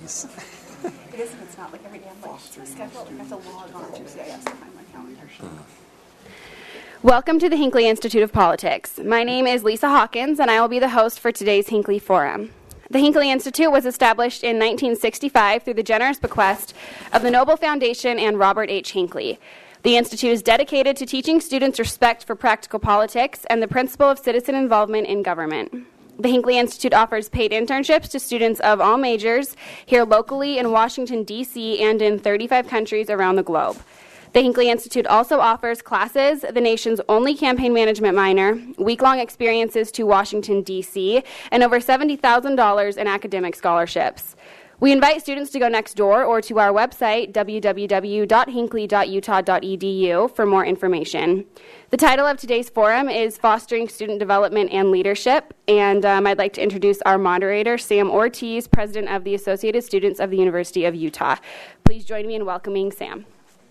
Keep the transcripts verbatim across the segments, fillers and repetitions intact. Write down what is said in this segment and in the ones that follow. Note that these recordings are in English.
keys. It is if it's not like every day. I'm like, schedule. Like I have to log on to C I S to find my calendar. Welcome to the Hinckley Institute of Politics. My name is Lisa Hawkins, and I will be the host for today's Hinckley Forum. The Hinckley Institute was established in nineteen sixty-five through the generous bequest of the Noble Foundation and Robert H. Hinckley. The Institute is dedicated to teaching students respect for practical politics and the principle of citizen involvement in government. The Hinckley Institute offers paid internships to students of all majors here locally in Washington, D C, and in thirty-five countries around the globe. The Hinckley Institute also offers classes, the nation's only campaign management minor, week-long experiences to Washington, D C, and over seventy thousand dollars in academic scholarships. We invite students to go next door or to our website, w w w dot hinckley dot utah dot e d u, for more information. The title of today's forum is Fostering Student Development and Leadership, and um, I'd like to introduce our moderator, Sam Ortiz, President of the Associated Students of the University of Utah. Please join me in welcoming Sam.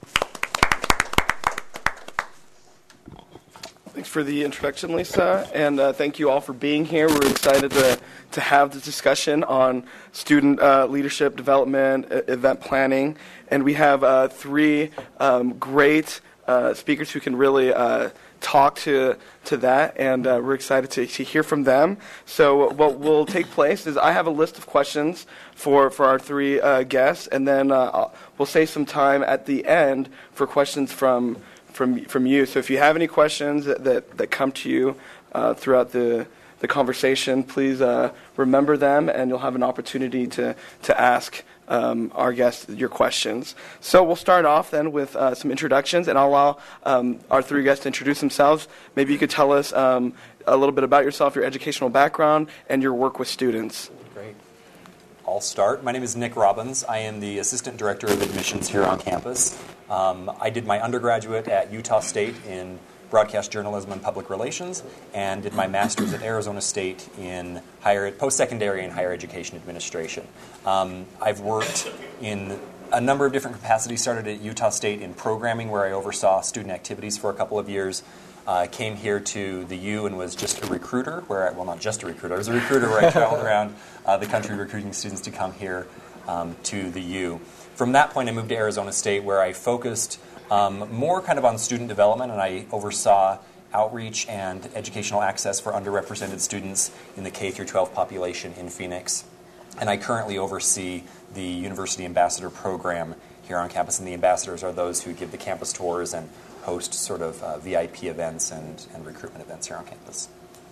Thanks for the introduction, Lisa, and uh, thank you all for being here. We're excited to, to have this discussion on student uh, leadership development, uh, event planning, and we have uh, three um, great uh, speakers who can really uh, talk to to that, and uh, we're excited to, to hear from them. So what will take place is I have a list of questions for, for our three uh, guests, and then uh, I'll, we'll save some time at the end for questions from from from you. So if you have any questions that, that, that come to you uh, throughout the, the conversation, please uh, remember them, and you'll have an opportunity to, to ask um, our guests your questions. So we'll start off then with uh, some introductions, and I'll allow um, our three guests to introduce themselves. Maybe you could tell us um, a little bit about yourself, your educational background, and your work with students. Great. I'll start. My name is Nick Robbins. I am the Assistant Director of Admissions here on campus. Um, I did my undergraduate at Utah State in broadcast journalism and public relations, and did my master's at Arizona State in higher post-secondary and higher education administration. Um, I've worked in a number of different capacities. Started at Utah State in programming, where I oversaw student activities for a couple of years. I uh, came here to the U and was just a recruiter, where I, well, not just a recruiter, I was a recruiter where I traveled around uh, the country recruiting students to come here um, to the U. From that point, I moved to Arizona State, where I focused um, more kind of on student development, and I oversaw outreach and educational access for underrepresented students in the K through twelve population in Phoenix. And I currently oversee the University Ambassador Program here on campus, and the ambassadors are those who give the campus tours and host sort of uh, V I P events and, and recruitment events here on campus.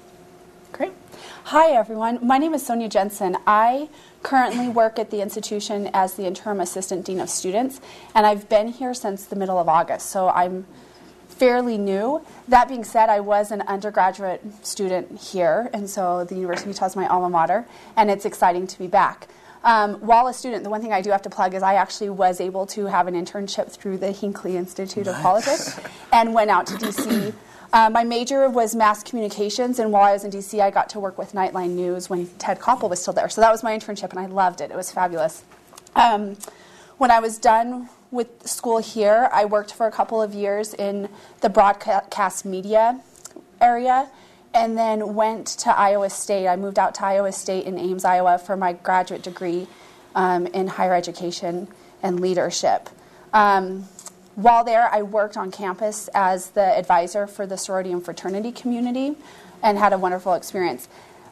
Great. Hi, everyone. My name is Sonia Jensen. I currently work at the institution as the Interim Assistant Dean of Students, and I've been here since the middle of August, so I'm fairly new. That being said, I was an undergraduate student here, and so the University of Utah is my alma mater, and it's exciting to be back. Um, while a student, the one thing I do have to plug is I actually was able to have an internship through the Hinckley Institute of Politics and went out to D C. Uh, my major was mass communications, and while I was in D C, I got to work with Nightline News when Ted Koppel was still there. So that was my internship, and I loved it. It was fabulous. Um, when I was done with school here, I worked for a couple of years in the broadcast media area, and then went to Iowa State. I moved out to Iowa State in Ames, Iowa for my graduate degree um, in higher education and leadership. Um, while there, I worked on campus as the advisor for the sorority and fraternity community and had a wonderful experience.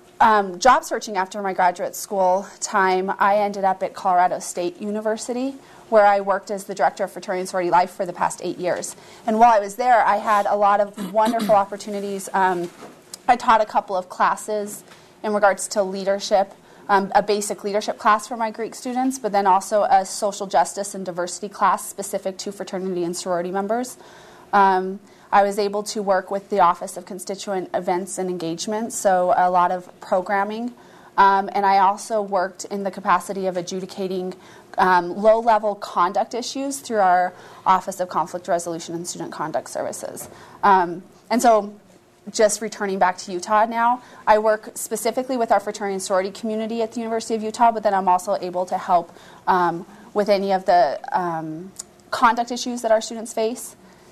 Um, job searching after my graduate school time, I ended up at Colorado State University, where I worked as the director of fraternity and sorority life for the past eight years. And while I was there, I had a lot of wonderful opportunities. Um, I taught a couple of classes in regards to leadership, um, a basic leadership class for my Greek students, but then also a social justice and diversity class specific to fraternity and sorority members. Um, I was able to work with the Office of Constituent Events and Engagement, so a lot of programming. Um, and I also worked in the capacity of adjudicating um, low-level conduct issues through our Office of Conflict Resolution and Student Conduct Services. Um, and so just returning back to Utah now, I work specifically with our fraternity and sorority community at the University of Utah, but then I'm also able to help um, with any of the um, conduct issues that our students face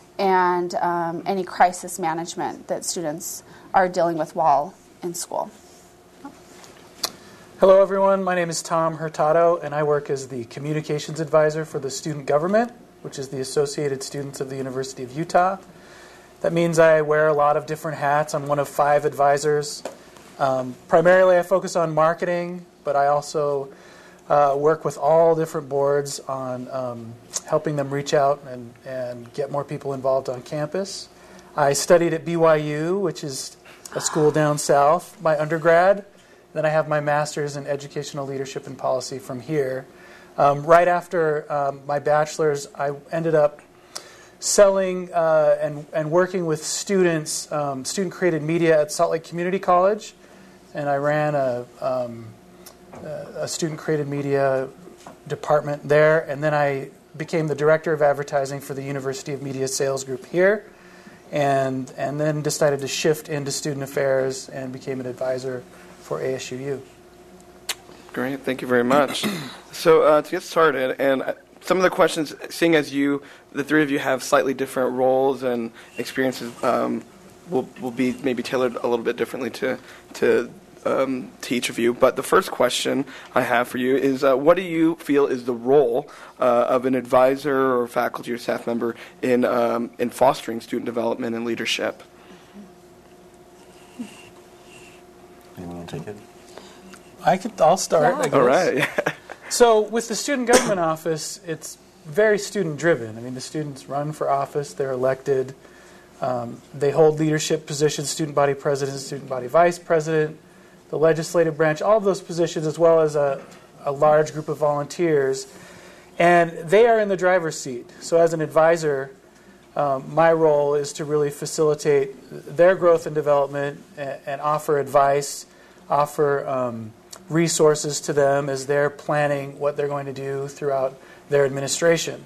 and um, any crisis management that students are dealing with while in school. Hello, everyone. My name is Tom Hurtado, and I work as the Communications Advisor for the Student Government, which is the Associated Students of the University of Utah. That means I wear a lot of different hats. I'm one of five advisors. Um, primarily, I focus on marketing, but I also uh, work with all different boards on um, helping them reach out and, and get more people involved on campus. I studied at B Y U, which is a school down south, my undergrad. Then I have my master's in educational leadership and policy from here. Um, right after um, my bachelor's, I ended up selling uh, and, and working with students, um, student-created media at Salt Lake Community College. And I ran a, um, a student-created media department there. And then I became the director of advertising for the University of Media Sales Group here. And, and then decided to shift into student affairs and became an advisor for A S U U. Great, thank you very much. So uh, to get started, and some of the questions, seeing as you, the three of you have slightly different roles and experiences, um, will will be maybe tailored a little bit differently to to um, to each of you. But the first question I have for you is, uh, what do you feel is the role uh, of an advisor or faculty or staff member in um, in fostering student development and leadership? Anyone want to take it? I could, I'll start, Yeah. I guess. All right. So with the Student Government Office, it's very student-driven. I mean, the students run for office, they're elected, um, they hold leadership positions, student body president, student body vice president, the legislative branch, all of those positions, as well as a, a large group of volunteers. And they are in the driver's seat. So as an advisor, um, my role is to really facilitate their growth and development and, and offer advice, offer um, resources to them as they're planning what they're going to do throughout their administration.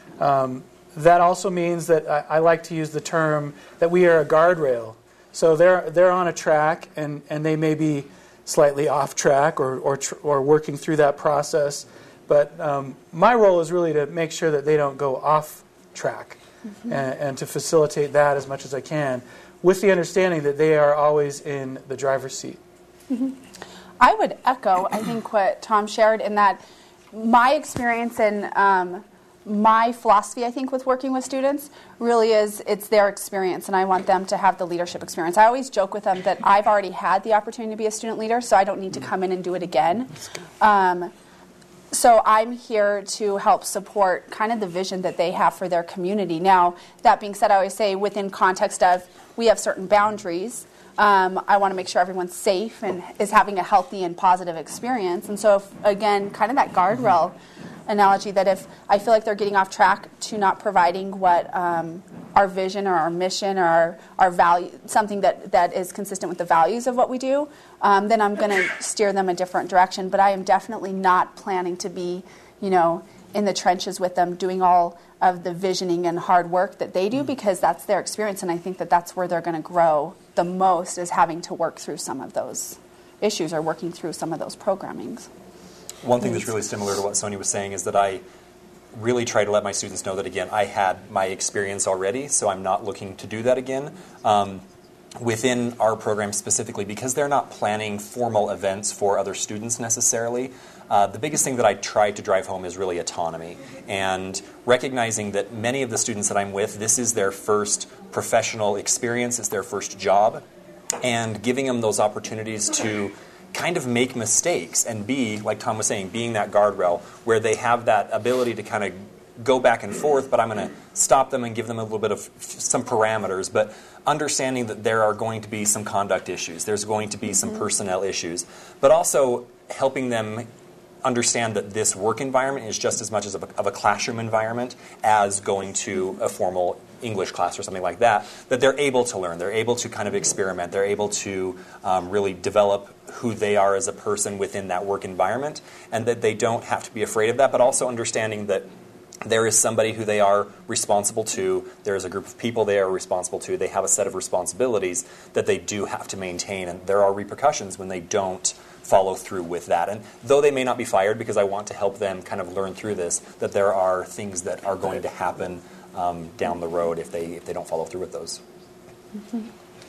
Um, that also means that I, I like to use the term that we are a guardrail. So they're they're on a track, and, and they may be slightly off track or or, tr- or working through that process. But um, my role is really to make sure that they don't go off track, mm-hmm. and, and to facilitate that as much as I can, with the understanding that they are always in the driver's seat. Mm-hmm. I would echo, I think, what Tom shared in that my experience and um, my philosophy, I think, with working with students really is it's their experience, and I want them to have the leadership experience. I always joke with them that I've already had the opportunity to be a student leader, so I don't need to come in and do it again. Um, so I'm here to help support kind of the vision that they have for their community. Now, that being said, I always say within context of we have certain boundaries. Um, I want to make sure everyone's safe and is having a healthy and positive experience. And so, if, again, kind of that guardrail analogy that if I feel like they're getting off track to not providing what um, our vision or our mission or our, our value, something that, that is consistent with the values of what we do, um, then I'm going to steer them a different direction. But I am definitely not planning to be, you know, in the trenches with them doing all of the visioning and hard work that they do, because that's their experience, and I think that that's where they're going to grow the most, is having to work through some of those issues or working through some of those programmings. One thing that's really similar to what Sonia was saying is that I really try to let my students know that, again, I had my experience already, so I'm not looking to do that again. Um, within our program specifically, because they're not planning formal events for other students necessarily, uh, the biggest thing that I try to drive home is really autonomy, and recognizing that many of the students that I'm with, this is their first professional experience, it's their first job, and giving them those opportunities to kind of make mistakes and be, like Tom was saying, being that guardrail where they have that ability to kind of go back and forth, but I'm going to stop them and give them a little bit of some parameters, but understanding that there are going to be some conduct issues, there's going to be some personnel issues, but also helping them understand that this work environment is just as much as of a, of a classroom environment as going to a formal English class or something like that, that they're able to learn, they're able to kind of experiment, they're able to um, really develop who they are as a person within that work environment, and that they don't have to be afraid of that, but also understanding that there is somebody who they are responsible to, there is a group of people they are responsible to, they have a set of responsibilities that they do have to maintain, and there are repercussions when they don't follow through with that. And though they may not be fired, because I want to help them kind of learn through this, that there are things that are going to happen um, down the road if they if they don't follow through with those. Mm-hmm.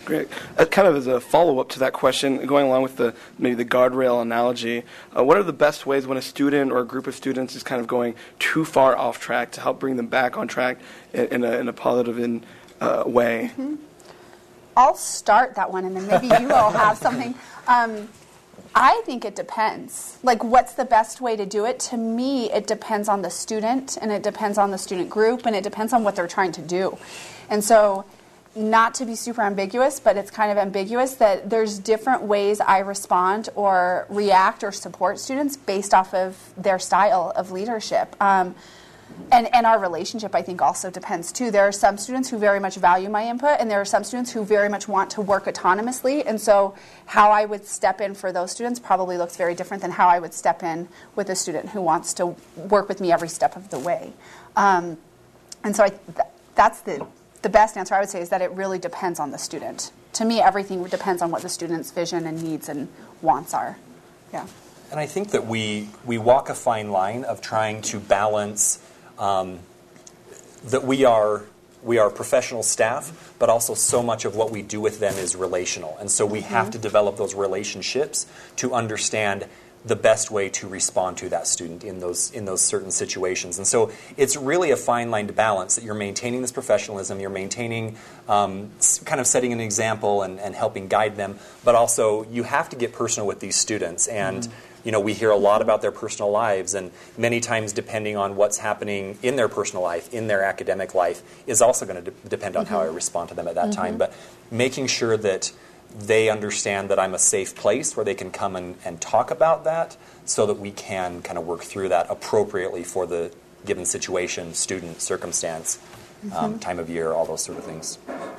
Great. Uh, kind of as a follow-up to that question, going along with the maybe the guardrail analogy, uh, what are the best ways when a student or a group of students is kind of going too far off track to help bring them back on track in, in, a, in a positive in, uh, way? Mm-hmm. I'll start that one, and then maybe you all have something. Um, I think it depends. Like, what's the best way to do it? To me, it depends on the student, and it depends on the student group, and it depends on what they're trying to do. And so, not to be super ambiguous, but it's kind of ambiguous that there's different ways I respond or react or support students based off of their style of leadership. Um, and, and our relationship, I think, also depends, too. There are some students who very much value my input, and there are some students who very much want to work autonomously. And so how I would step in for those students probably looks very different than how I would step in with a student who wants to work with me every step of the way. Um, and so I, th- that's the... The best answer I would say is that it really depends on the student. To me, everything depends on what the student's vision and needs and wants are. Yeah. And I think that we we walk a fine line of trying to balance um, that we are we are professional staff, but also so much of what we do with them is relational, and so we mm-hmm. have to develop those relationships to understand the best way to respond to that student in those in those certain situations. And so it's really a fine line to balance that you're maintaining this professionalism, you're maintaining um, kind of setting an example and, and helping guide them, but also you have to get personal with these students. And mm-hmm. you know, we hear a lot about their personal lives, and many times depending on what's happening in their personal life, in their academic life, is also going to de- depend on mm-hmm. how I respond to them at that mm-hmm. time. But making sure that they understand that I'm a safe place where they can come and, and talk about that so that we can kind of work through that appropriately for the given situation, student, circumstance, mm-hmm. um, time of year, all those sort of things.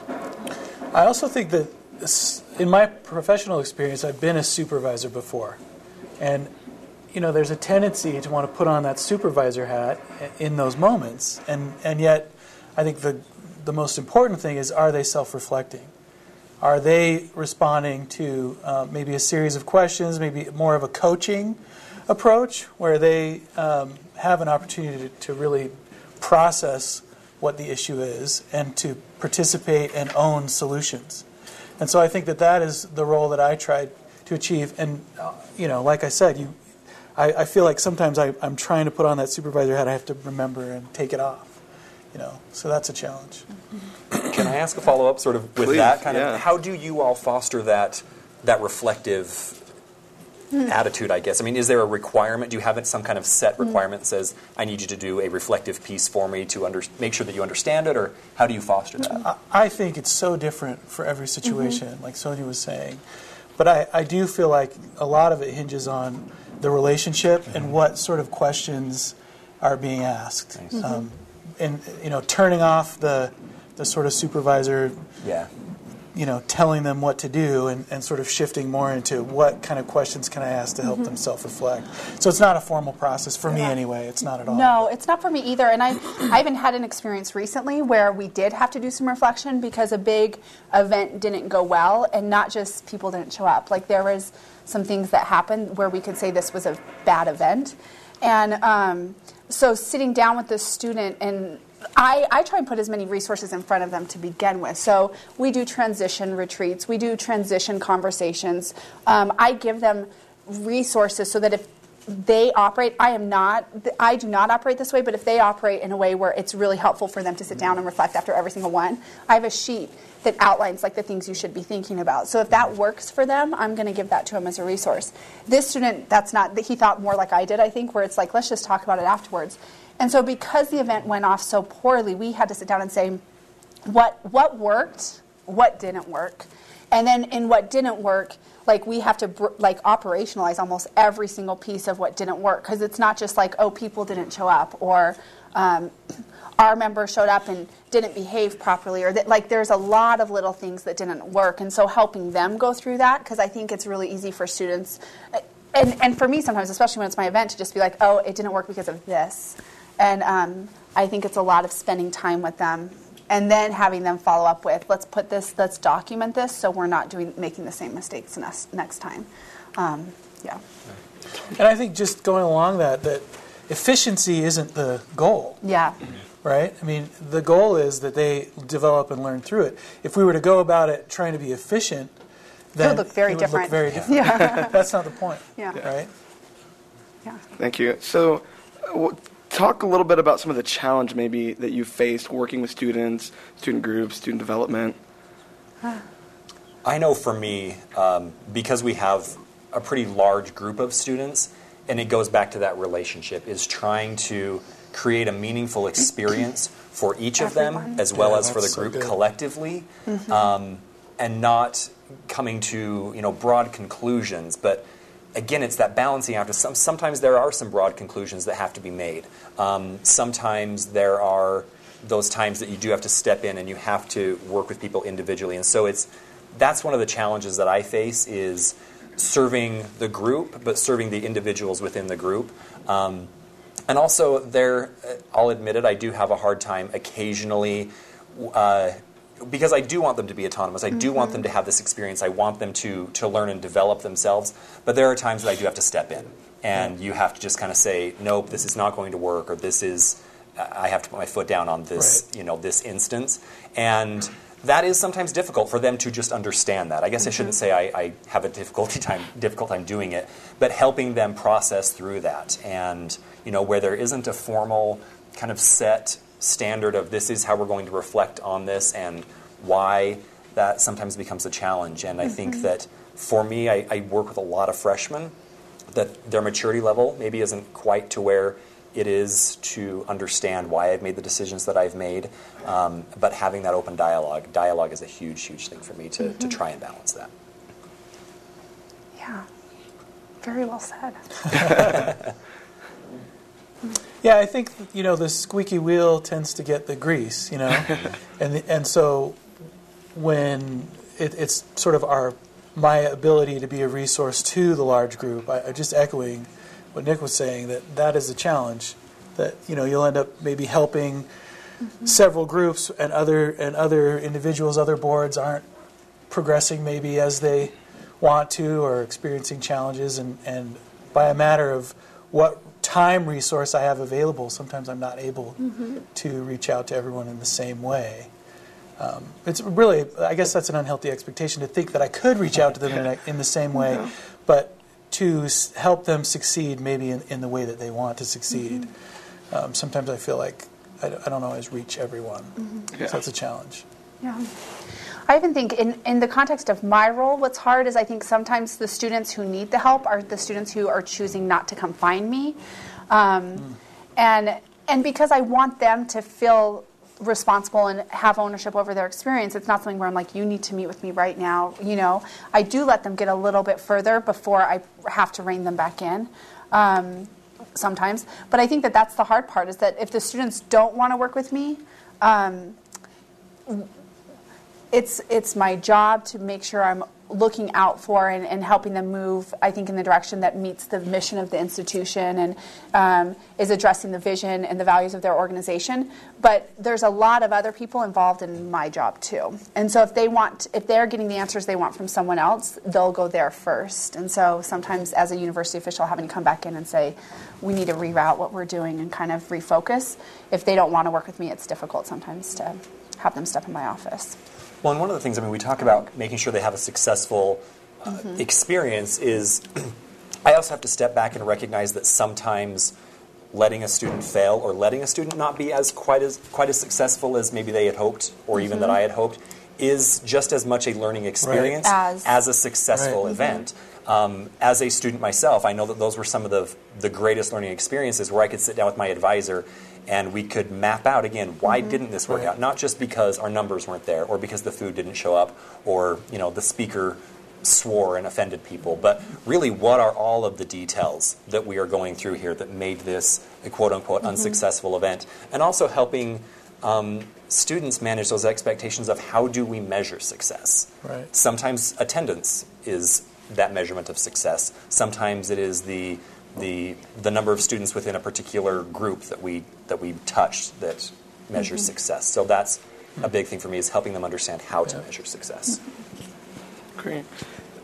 I also think that in my professional experience, I've been a supervisor before. And, you know, there's a tendency to want to put on that supervisor hat in those moments. And, and yet, I think the the most important thing is, are they self-reflecting? Are they responding to uh, maybe a series of questions, maybe more of a coaching approach, where they um, have an opportunity to, to really process what the issue is and to participate and own solutions? And so I think that that is the role that I tried to achieve. And, uh, you know, like I said, you, I, I feel like sometimes I, I'm trying to put on that supervisor hat, I have to remember and take it off. You know, so that's a challenge. Can I ask a follow-up sort of with Please, that kind yeah. of, how do you all foster that that reflective mm. attitude, I guess? I mean, is there a requirement? Do you have some kind of set requirement mm. that says, I need you to do a reflective piece for me to under, make sure that you understand it, or how do you foster that? I think it's so different for every situation, mm-hmm. like Sonia was saying. But I, I do feel like a lot of it hinges on the relationship mm-hmm. and what sort of questions are being asked. Nice. Um, mm-hmm. And, you know, turning off the the sort of supervisor, yeah. you know, telling them what to do and, and sort of shifting more into what kind of questions can I ask to help mm-hmm. them self-reflect. So it's not a formal process for yeah. me anyway. It's not at all. No, it's not for me either. And I, I even had an experience recently where we did have to do some reflection because a big event didn't go well, and not just people didn't show up. Like, there was some things that happened where we could say this was a bad event. And um, so sitting down with the student, and I, I try and put as many resources in front of them to begin with. So we do transition retreats. We do transition conversations. Um, I give them resources so that if they operate, I am not, I do not operate this way, but if they operate in a way where it's really helpful for them to sit down and reflect after every single one, I have a sheet that outlines like the things you should be thinking about. So if that works for them, I'm going to give that to them as a resource. This student, that's not, he thought more like I did, I think, where it's like, let's just talk about it afterwards. And so because the event went off so poorly, we had to sit down and say, what what worked, what didn't work. And then in what didn't work, like we have to br- like operationalize almost every single piece of what didn't work, because it's not just like, oh, people didn't show up, or um, our member showed up and didn't behave properly, or that, like, there's a lot of little things that didn't work. And so helping them go through that, because I think it's really easy for students, and, and for me sometimes, especially when it's my event, to just be like, oh, it didn't work because of this. And um, I think it's a lot of spending time with them and then having them follow up with, let's put this, let's document this so we're not doing making the same mistakes next, next time. Um, yeah. And I think just going along that, that efficiency isn't the goal. Yeah. right? I mean, the goal is that they develop and learn through it. If we were to go about it trying to be efficient, then it would look very it would different. Look very different. Yeah. That's not the point, Yeah. right? Yeah. Thank you. So, uh, w- talk a little bit about some of the challenge maybe that you've faced working with students, student groups, student development. I know for me, um, because we have a pretty large group of students, and it goes back to that relationship, is trying to create a meaningful experience for each of Everyone. them, as well Yeah, as for the that's so group good. collectively, um, and not coming to you know broad conclusions. But again, it's that balancing act. Some, sometimes there are some broad conclusions that have to be made. Um, sometimes there are those times that you do have to step in and you have to work with people individually. And so it's that's one of the challenges that I face is serving the group, but serving the individuals within the group. Um, and also, there, I'll admit it, I do have a hard time occasionally, uh, because I do want them to be autonomous. I do want them to have this experience. I want them to to learn and develop themselves. But there are times that I do have to step in, and you have to just kind of say, nope, this is not going to work, or this is, I have to put my foot down on this, Right. you know, this instance. And that is sometimes difficult for them to just understand that. I guess I shouldn't say I, I have a difficulty time difficult time doing it, but helping them process through that. And you know, where there isn't a formal kind of set standard of this is how we're going to reflect on this and why, that sometimes becomes a challenge. And I think that for me, I, I work with a lot of freshmen that their maturity level maybe isn't quite to where it is to understand why I've made the decisions that I've made, um, but having that open dialogue. Dialogue is a huge, huge thing for me to, to try and balance that. Yeah. Very well said. Yeah, I think you know the squeaky wheel tends to get the grease, you know, and the, and so when it, it's sort of our my ability to be a resource to the large group, I, I just echoing what Nick was saying, that that is a challenge. That you know you'll end up maybe helping mm-hmm. several groups, and other and other individuals, other boards aren't progressing maybe as they want to, or experiencing challenges, and, and by a matter of what time resource I have available, sometimes I'm not able mm-hmm. to reach out to everyone in the same way. Um, it's really, I guess that's an unhealthy expectation to think that I could reach out to them in, a, in the same way, yeah. but to s- help them succeed maybe in, in the way that they want to succeed. Mm-hmm. Um, sometimes I feel like I, I don't always reach everyone, mm-hmm. yeah. so that's a challenge. Yeah. I even think in, in the context of my role, what's hard is I think sometimes the students who need the help are the students who are choosing not to come find me. Um, mm. and and because I want them to feel responsible and have ownership over their experience, it's not something where I'm like, you need to meet with me right now. You know, I do let them get a little bit further before I have to rein them back in. Um, sometimes. But I think that that's the hard part, is that if the students don't want to work with me, um, It's it's my job to make sure I'm looking out for and, and helping them move, I think, in the direction that meets the mission of the institution and um, is addressing the vision and the values of their organization. But there's a lot of other people involved in my job too. And so if they want, if they're getting the answers they want from someone else, they'll go there first. And so sometimes as a university official, having to come back in and say, we need to reroute what we're doing and kind of refocus. If they don't want to work with me, it's difficult sometimes to have them step in my office. Well, and one of the things, I mean, we talk about making sure they have a successful uh, mm-hmm. experience is I also have to step back and recognize that sometimes letting a student fail or letting a student not be as quite as quite as successful as maybe they had hoped or mm-hmm. even that I had hoped is just as much a learning experience right. as, as a successful right. event. Mm-hmm. Um, as a student myself, I know that those were some of the the greatest learning experiences where I could sit down with my advisor and we could map out, again, why mm-hmm. didn't this work right. out? Not just because our numbers weren't there or because the food didn't show up or, you know, the speaker swore and offended people, but really what are all of the details that we are going through here that made this a quote-unquote mm-hmm. unsuccessful event? And also helping um, students manage those expectations of how do we measure success. Right. Sometimes attendance is that measurement of success. Sometimes it is the the the number of students within a particular group that we that we touched that measures mm-hmm. success. So that's a big thing for me, is helping them understand how to yeah. measure success. Great.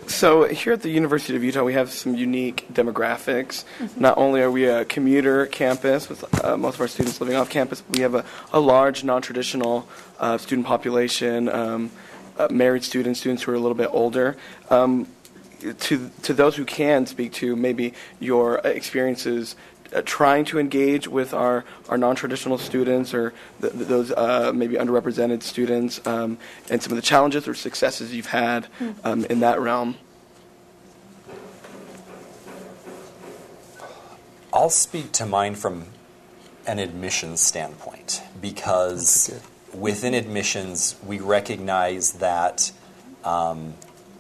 So here at the University of Utah, we have some unique demographics. Mm-hmm. Not only are we a commuter campus with uh, most of our students living off campus, but we have a, a large non-traditional uh, student population, um, uh, married students, students who are a little bit older. Um, to to those who can speak to maybe your experiences uh, trying to engage with our, our non-traditional students or th- th- those uh, maybe underrepresented students um, and some of the challenges or successes you've had um, in that realm. I'll speak to mine from an admissions standpoint because within admissions we recognize that um,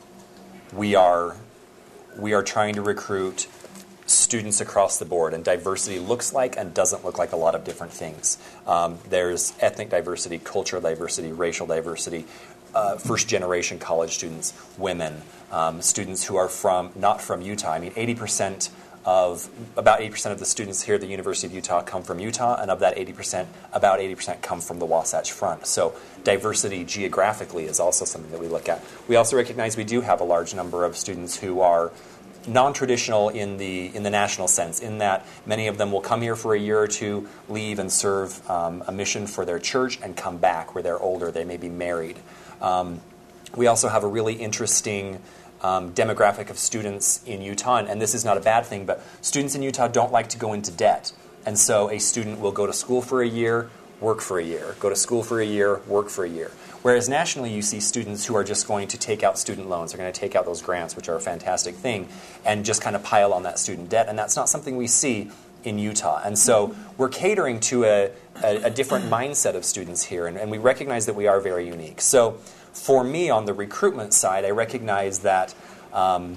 we are we are trying to recruit students across the board, and diversity looks like and doesn't look like a lot of different things. Um, there's ethnic diversity, cultural diversity, racial diversity, uh, first-generation college students, women, um, students who are from not from Utah. I mean, eighty percent of about eighty percent of the students here at the University of Utah come from Utah, and of that eighty percent, about eighty percent come from the Wasatch Front. So diversity geographically is also something that we look at. We also recognize we do have a large number of students who are non-traditional in the in the national sense, in that many of them will come here for a year or two, leave and serve um, a mission for their church, and come back where they're older. They may be married. Um, we also have a really interesting um, demographic of students in Utah, and, and this is not a bad thing, but students in Utah don't like to go into debt. And so a student will go to school for a year, work for a year, go to school for a year, work for a year. Whereas nationally, you see students who are just going to take out student loans. They're going to take out those grants, which are a fantastic thing, and just kind of pile on that student debt. And that's not something we see in Utah. And so we're catering to a, a, a different mindset of students here, and, and we recognize that we are very unique. So for me, on the recruitment side, I recognize that um,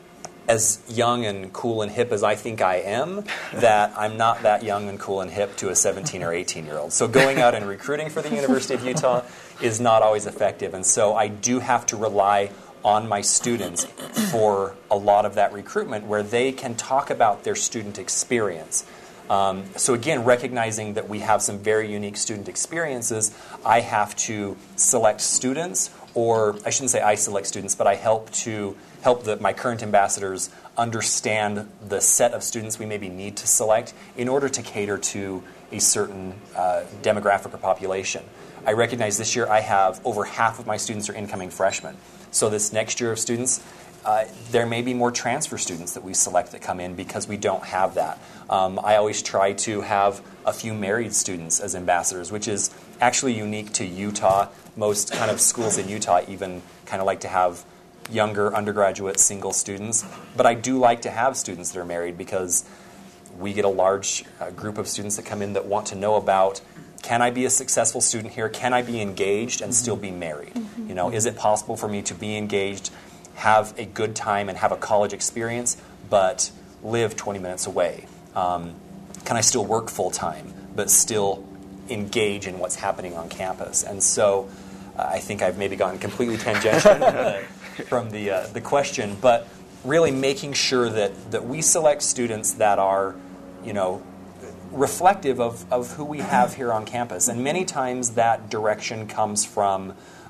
as young and cool and hip as I think I am, that I'm not that young and cool and hip to a seventeen or eighteen-year-old. So going out and recruiting for the University of Utah is not always effective. And so I do have to rely on my students for a lot of that recruitment where they can talk about their student experience. Um, so again, recognizing that we have some very unique student experiences, I have to select students, or I shouldn't say I select students, but I help to help the, my current ambassadors understand the set of students we maybe need to select in order to cater to a certain uh, demographic or population. I recognize this year I have over half of my students are incoming freshmen. So this next year of students, uh, there may be more transfer students that we select that come in because we don't have that. Um, I always try to have a few married students as ambassadors, which is actually unique to Utah. Most kind of schools in Utah even kind of like to have younger undergraduate single students. But I do like to have students that are married because we get a large uh, group of students that come in that want to know about, can I be a successful student here? Can I be engaged and still be married? Mm-hmm. You know, is it possible for me to be engaged, have a good time, and have a college experience, but live twenty minutes away? Um, can I still work full time, but still engage in what's happening on campus? And so, uh, I think I've maybe gotten completely tangential uh, from the uh, the question, but really making sure that that we select students that are, you know, reflective of, of who we have here on campus. And many times that direction comes from,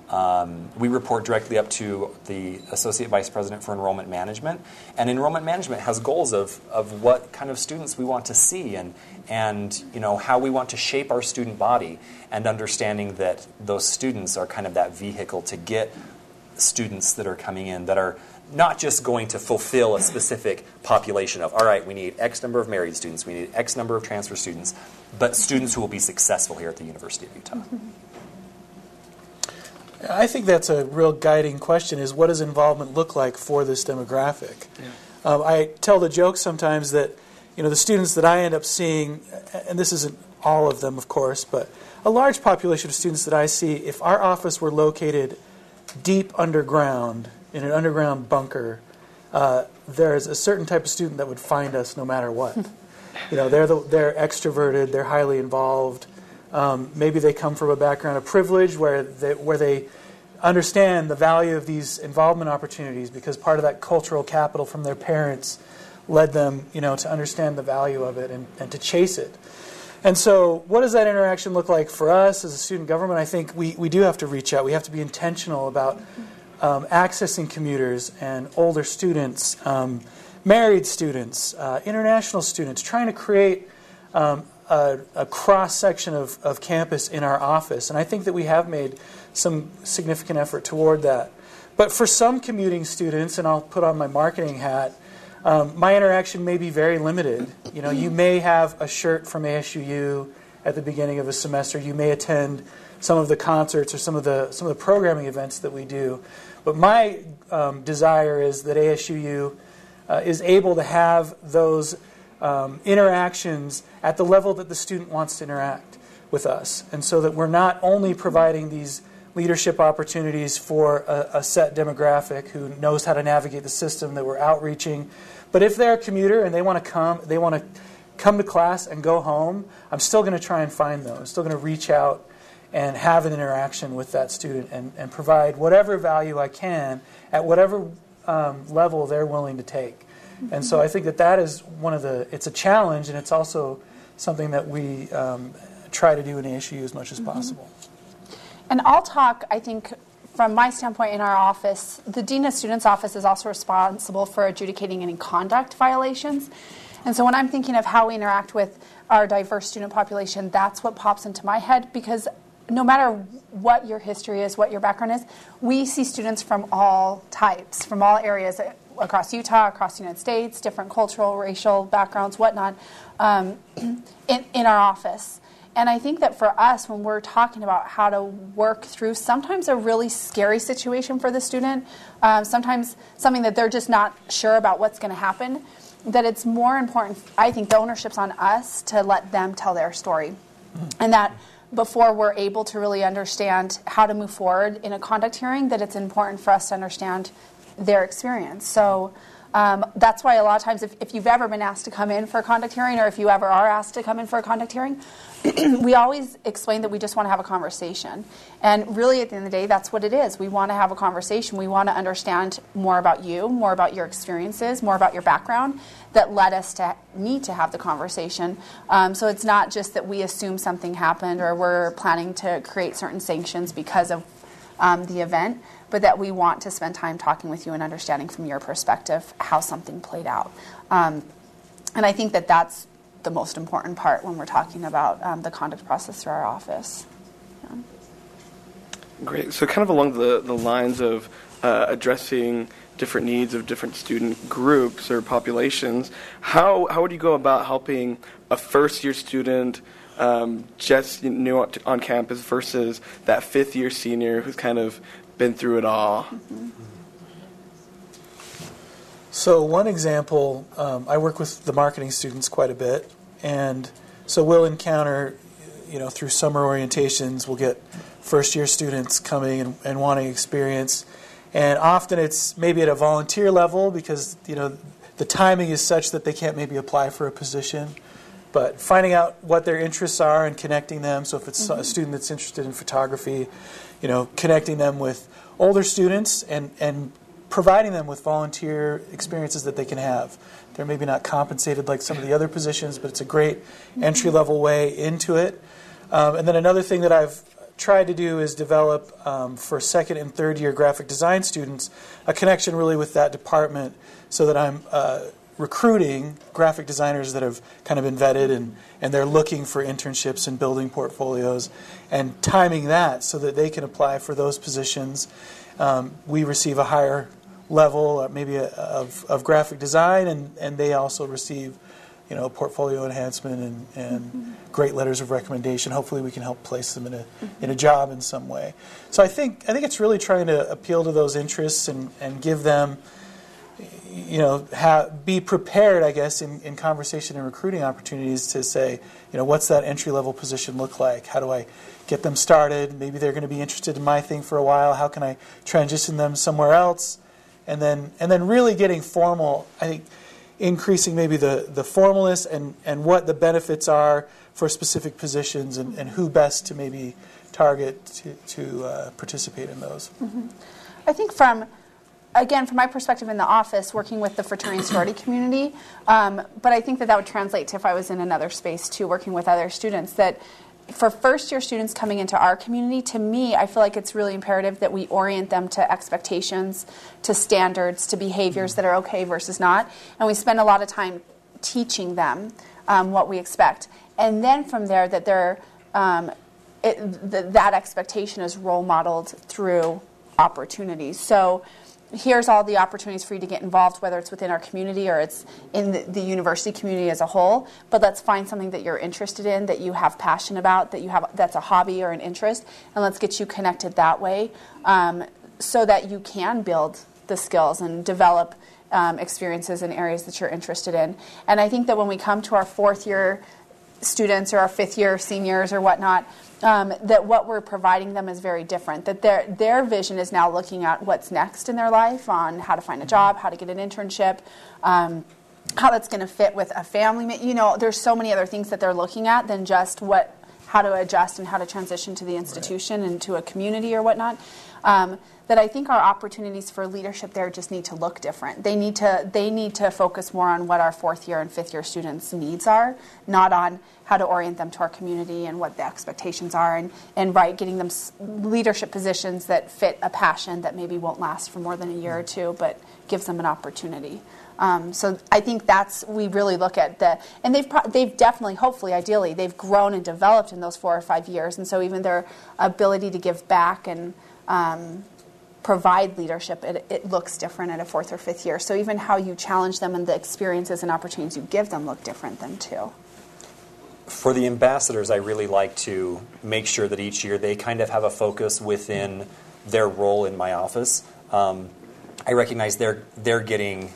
um, we report directly up to the Associate Vice President for Enrollment Management. And Enrollment Management has goals of, of what kind of students we want to see and, and you know, how we want to shape our student body, and understanding that those students are kind of that vehicle to get students that are coming in that are not just going to fulfill a specific population of, all right, we need X number of married students, we need X number of transfer students, but students who will be successful here at the University of Utah. I think that's a real guiding question, is what does involvement look like for this demographic? Yeah. Um, I tell the joke sometimes that, you know, the students that I end up seeing, and this isn't all of them, of course, but a large population of students that I see, if our office were located deep underground, in an underground bunker, uh, there's a certain type of student that would find us no matter what. You know, they're the, they're extroverted, they're highly involved. Um, maybe they come from a background of privilege where they, where they understand the value of these involvement opportunities because part of that cultural capital from their parents led them, you know, to understand the value of it and, and to chase it. And so what does that interaction look like for us as a student government? I think we, we do have to reach out. We have to be intentional about um, accessing commuters and older students, um, married students, uh, international students, trying to create um, a, a cross-section of, of campus in our office. And I think that we have made some significant effort toward that. But for some commuting students, and I'll put on my marketing hat, um, my interaction may be very limited. You know, you may have a shirt from A S U U at the beginning of a semester. You may attend some of the concerts or some of the some of the programming events that we do. But my um, desire is that A S U U uh, is able to have those um, interactions at the level that the student wants to interact with us, and so that we're not only providing these leadership opportunities for a, a set demographic who knows how to navigate the system, that we're outreaching, but if they're a commuter and they want to come, they want to come to class and go home, I'm still going to try and find them. I'm still going to reach out and have an interaction with that student and, and provide whatever value I can at whatever um, level they're willing to take. And so I think that that is one of the, it's a challenge, and it's also something that we um, try to do in A S U U as much as mm-hmm. possible. And I'll talk, I think, from my standpoint in our office, the Dean of Students Office is also responsible for adjudicating any conduct violations. And so when I'm thinking of how we interact with our diverse student population, that's what pops into my head, because no matter what your history is, what your background is, we see students from all types, from all areas across Utah, across the United States, different cultural, racial backgrounds, whatnot, um, in, in our office. And I think that for us, when we're talking about how to work through sometimes a really scary situation for the student, um, sometimes something that they're just not sure about what's going to happen, that it's more important, I think the ownership's on us to let them tell their story. Mm-hmm. And that before we're able to really understand how to move forward in a conduct hearing, that it's important for us to understand their experience. So um, that's why a lot of times if, if you've ever been asked to come in for a conduct hearing, or if you ever are asked to come in for a conduct hearing, we always explain that we just want to have a conversation. And really, at the end of the day, that's what it is. We want to have a conversation. We want to understand more about you, more about your experiences, more about your background that led us to need to have the conversation. Um, so it's not just that we assume something happened or we're planning to create certain sanctions because of um, the event, but that we want to spend time talking with you and understanding from your perspective how something played out. Um, and I think that that's the most important part when we're talking about um, the conduct process through our office. Yeah. Great. So kind of along the, the lines of uh, addressing different needs of different student groups or populations, how, how would you go about helping a first-year student um, just new on, on campus versus that fifth-year senior who's kind of been through it all? Mm-hmm. So one example, um, I work with the marketing students quite a bit, and so we'll encounter, you know, through summer orientations, we'll get first-year students coming and, and wanting experience, and often it's maybe at a volunteer level because, you know, the timing is such that they can't maybe apply for a position, but finding out what their interests are and connecting them. So if it's mm-hmm. a student that's interested in photography, you know, connecting them with older students and and providing them with volunteer experiences that they can have. They're maybe not compensated like some of the other positions, but it's a great entry-level way into it. Um, and then another thing that I've tried to do is develop um, for second and third year graphic design students a connection really with that department so that I'm uh, recruiting graphic designers that have kind of been vetted and, and they're looking for internships and building portfolios and timing that so that they can apply for those positions. Um, we receive a higher level, uh, maybe a, of, of graphic design, and, and they also receive, you know, portfolio enhancement and, and mm-hmm. great letters of recommendation. Hopefully, we can help place them in a mm-hmm. in a job in some way. So I think I think it's really trying to appeal to those interests and, and give them, you know, have, be prepared, I guess, in, in conversation and recruiting opportunities to say, you know, what's that entry level position look like? How do I get them started? Maybe they're going to be interested in my thing for a while. How can I transition them somewhere else? And then and then really getting formal, I think, increasing maybe the, the formalness and, and what the benefits are for specific positions and, and who best to maybe target to, to uh, participate in those. Mm-hmm. I think from, again, from my perspective in the office, working with the fraternity and sorority community, um, but I think that that would translate to if I was in another space too, working with other students, that for first-year students coming into our community, to me, I feel like it's really imperative that we orient them to expectations, to standards, to behaviors that are okay versus not. And we spend a lot of time teaching them um, what we expect. And then from there, that they're, um, it, th- that expectation is role modeled through opportunities. So here's all the opportunities for you to get involved, whether it's within our community or it's in the, the university community as a whole. But let's find something that you're interested in, that you have passion about, that you have that's a hobby or an interest, and let's get you connected that way, um, so that you can build the skills and develop um, experiences in areas that you're interested in. And I think that when we come to our fourth year students or our fifth year seniors or whatnot, um, that what we're providing them is very different. That their their vision is now looking at what's next in their life, on how to find a job, how to get an internship, um, how that's going to fit with a family. You know, there's so many other things that they're looking at than just what how to adjust and how to transition to the institution and to a community or whatnot. Um, that I think our opportunities for leadership there just need to look different. They need to they need to focus more on what our fourth year and fifth year students' needs are, not on how to orient them to our community and what the expectations are, and, and right, getting them leadership positions that fit a passion that maybe won't last for more than a year or two, but gives them an opportunity. Um, so I think that's, we really look at the, and they've pro- they've definitely, hopefully, ideally, they've grown and developed in those four or five years, and so even their ability to give back and um, provide leadership, it, it looks different at a fourth or fifth year. So even how you challenge them and the experiences and opportunities you give them look different then too. For the ambassadors, I really like to make sure that each year they kind of have a focus within their role in my office. Um, I recognize they're they're getting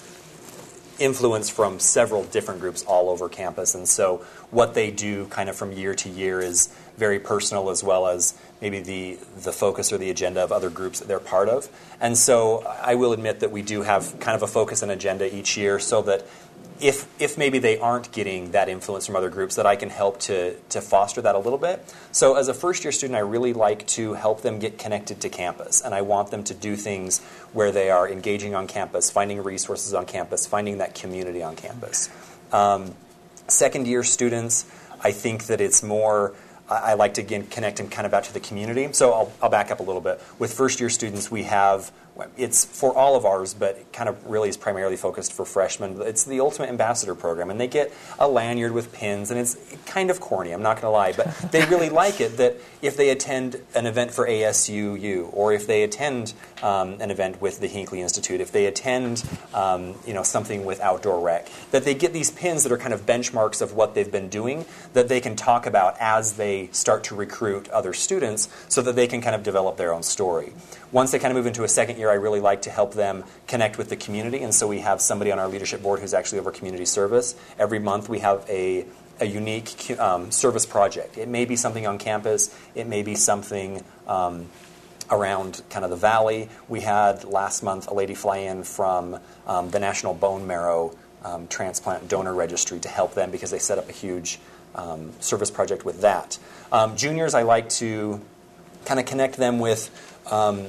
influence from several different groups all over campus, and so what they do kind of from year to year is very personal, as well as maybe the the focus or the agenda of other groups that they're part of. And so I will admit that we do have kind of a focus and agenda each year, so that if if maybe they aren't getting that influence from other groups, that I can help to to foster that a little bit. So as a first-year student, I really like to help them get connected to campus, and I want them to do things where they are engaging on campus, finding resources on campus, finding that community on campus. Um, second-year students, I think that it's more, I like to again connect them kind of out to the community. So I'll, I'll back up a little bit. With first-year students, we have, it's for all of ours, but it kind of really is primarily focused for freshmen. It's the Ultimate Ambassador Program, and they get a lanyard with pins, and it's kind of corny, I'm not going to lie, but they really like it that if they attend an event for A S U U, or if they attend um, an event with the Hinckley Institute, if they attend um, you know, something with Outdoor Rec, that they get these pins that are kind of benchmarks of what they've been doing that they can talk about as they start to recruit other students, so that they can kind of develop their own story. Once they kind of move into a second year, I really like to help them connect with the community, and so we have somebody on our leadership board who's actually over community service. Every month we have a, a unique um, service project. It may be something on campus. It may be something um, around kind of the valley. We had last month a lady fly in from um, the National Bone Marrow um, Transplant Donor Registry to help them, because they set up a huge um, service project with that. Um, juniors, I like to kind of connect them with um,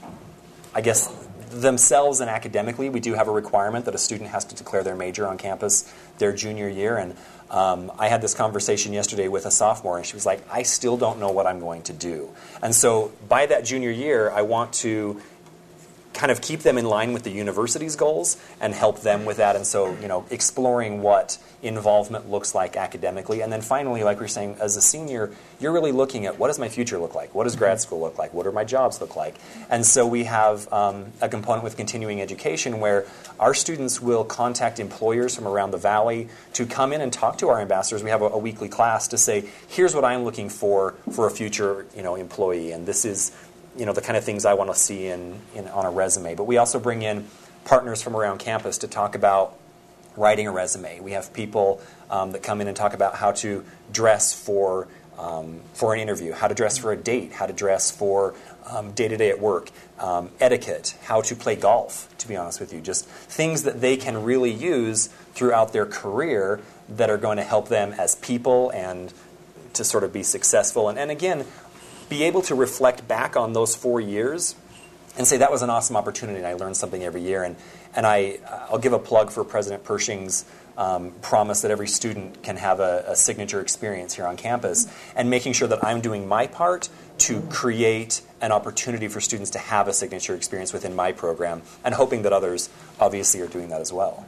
I guess themselves and academically. We do have a requirement that a student has to declare their major on campus their junior year, and um, I had this conversation yesterday with a sophomore, and she was like, I still don't know what I'm going to do. And so by that junior year, I want to kind of keep them in line with the university's goals and help them with that. And so, you know, exploring what involvement looks like academically. And then finally, like we were saying, as a senior, you're really looking at, what does my future look like? What does grad school look like? What do my jobs look like? And so we have um, a component with continuing education where our students will contact employers from around the valley to come in and talk to our ambassadors. We have a, a weekly class to say, here's what I'm looking for for a future, you know, employee, and this is, you know, the kind of things I want to see in, in on a resume. But we also bring in partners from around campus to talk about writing a resume. We have people um, that come in and talk about how to dress for um, for an interview, how to dress for a date, how to dress for um, day-to-day at work, um, etiquette, how to play golf, to be honest with you. Just things that they can really use throughout their career that are going to help them as people and to sort of be successful. And, and again, be able to reflect back on those four years and say, that was an awesome opportunity and I learned something every year. And and I, I'll give a plug for President Pershing's um, promise that every student can have a, a signature experience here on campus, and making sure that I'm doing my part to create an opportunity for students to have a signature experience within my program, and hoping that others obviously are doing that as well.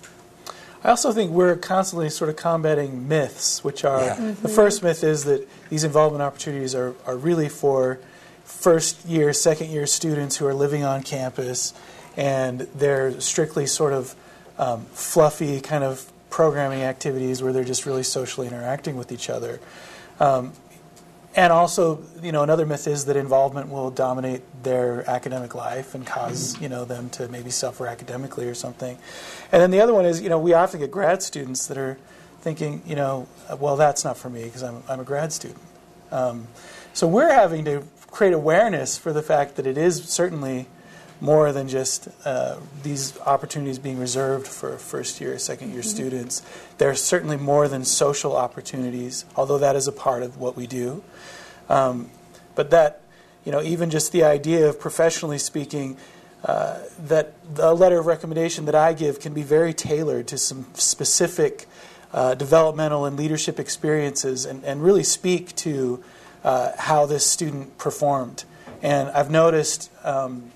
I also think we're constantly sort of combating myths, which are, Yeah. mm-hmm. the first myth is that these involvement opportunities are, are really for first year, second year students who are living on campus, and they're strictly sort of um, fluffy kind of programming activities where they're just really socially interacting with each other. Um, and also, you know, another myth is that involvement will dominate their academic life and cause, you know, them to maybe suffer academically or something. And then the other one is, you know, we often get grad students that are thinking, you know, well, that's not for me because I'm, I'm a grad student. Um, so we're having to create awareness for the fact that it is certainly more than just uh, these opportunities being reserved for first-year, second-year mm-hmm. students. They're certainly more than social opportunities, although that is a part of what we do. Um, but that, you know, even just the idea of professionally speaking, uh, that the letter of recommendation that I give can be very tailored to some specific uh, developmental and leadership experiences, and, and really speak to uh, how this student performed. And I've noticed, um,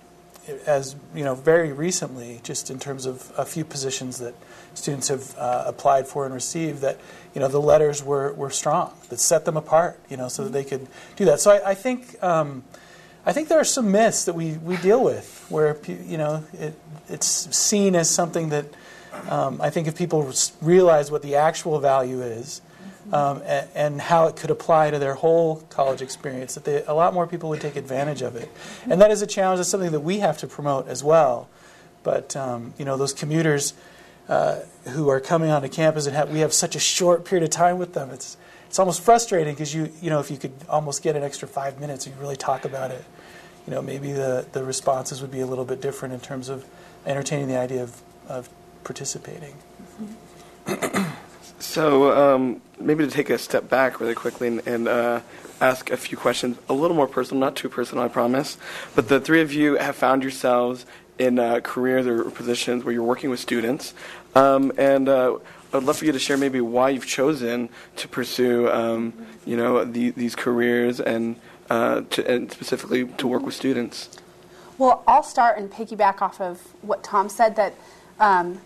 as you know, very recently, just in terms of a few positions that students have uh, applied for and received, that you know the letters were, were strong, that set them apart, you know, so that they could do that. So I, I think um, I think there are some myths that we, we deal with where you know it, it's seen as something that um, I think if people realize what the actual value is. Um, and, and how it could apply to their whole college experience, that they, a lot more people would take advantage of it. And that is a challenge. That's something that we have to promote as well. But, um, you know, those commuters uh, who are coming onto campus and have, we have such a short period of time with them, it's it's almost frustrating because, you you know, if you could almost get an extra five minutes and you really talk about it, you know, maybe the, the responses would be a little bit different in terms of entertaining the idea of, of participating. Mm-hmm. So um, maybe to take a step back really quickly and, and uh, ask a few questions, a little more personal, not too personal, I promise. But the three of you have found yourselves in uh, careers or positions where you're working with students. Um, and uh, I'd love for you to share maybe why you've chosen to pursue, um, you know, the, these careers and, uh, to, and specifically to work with students. Well, I'll start and piggyback off of what Tom said, that um,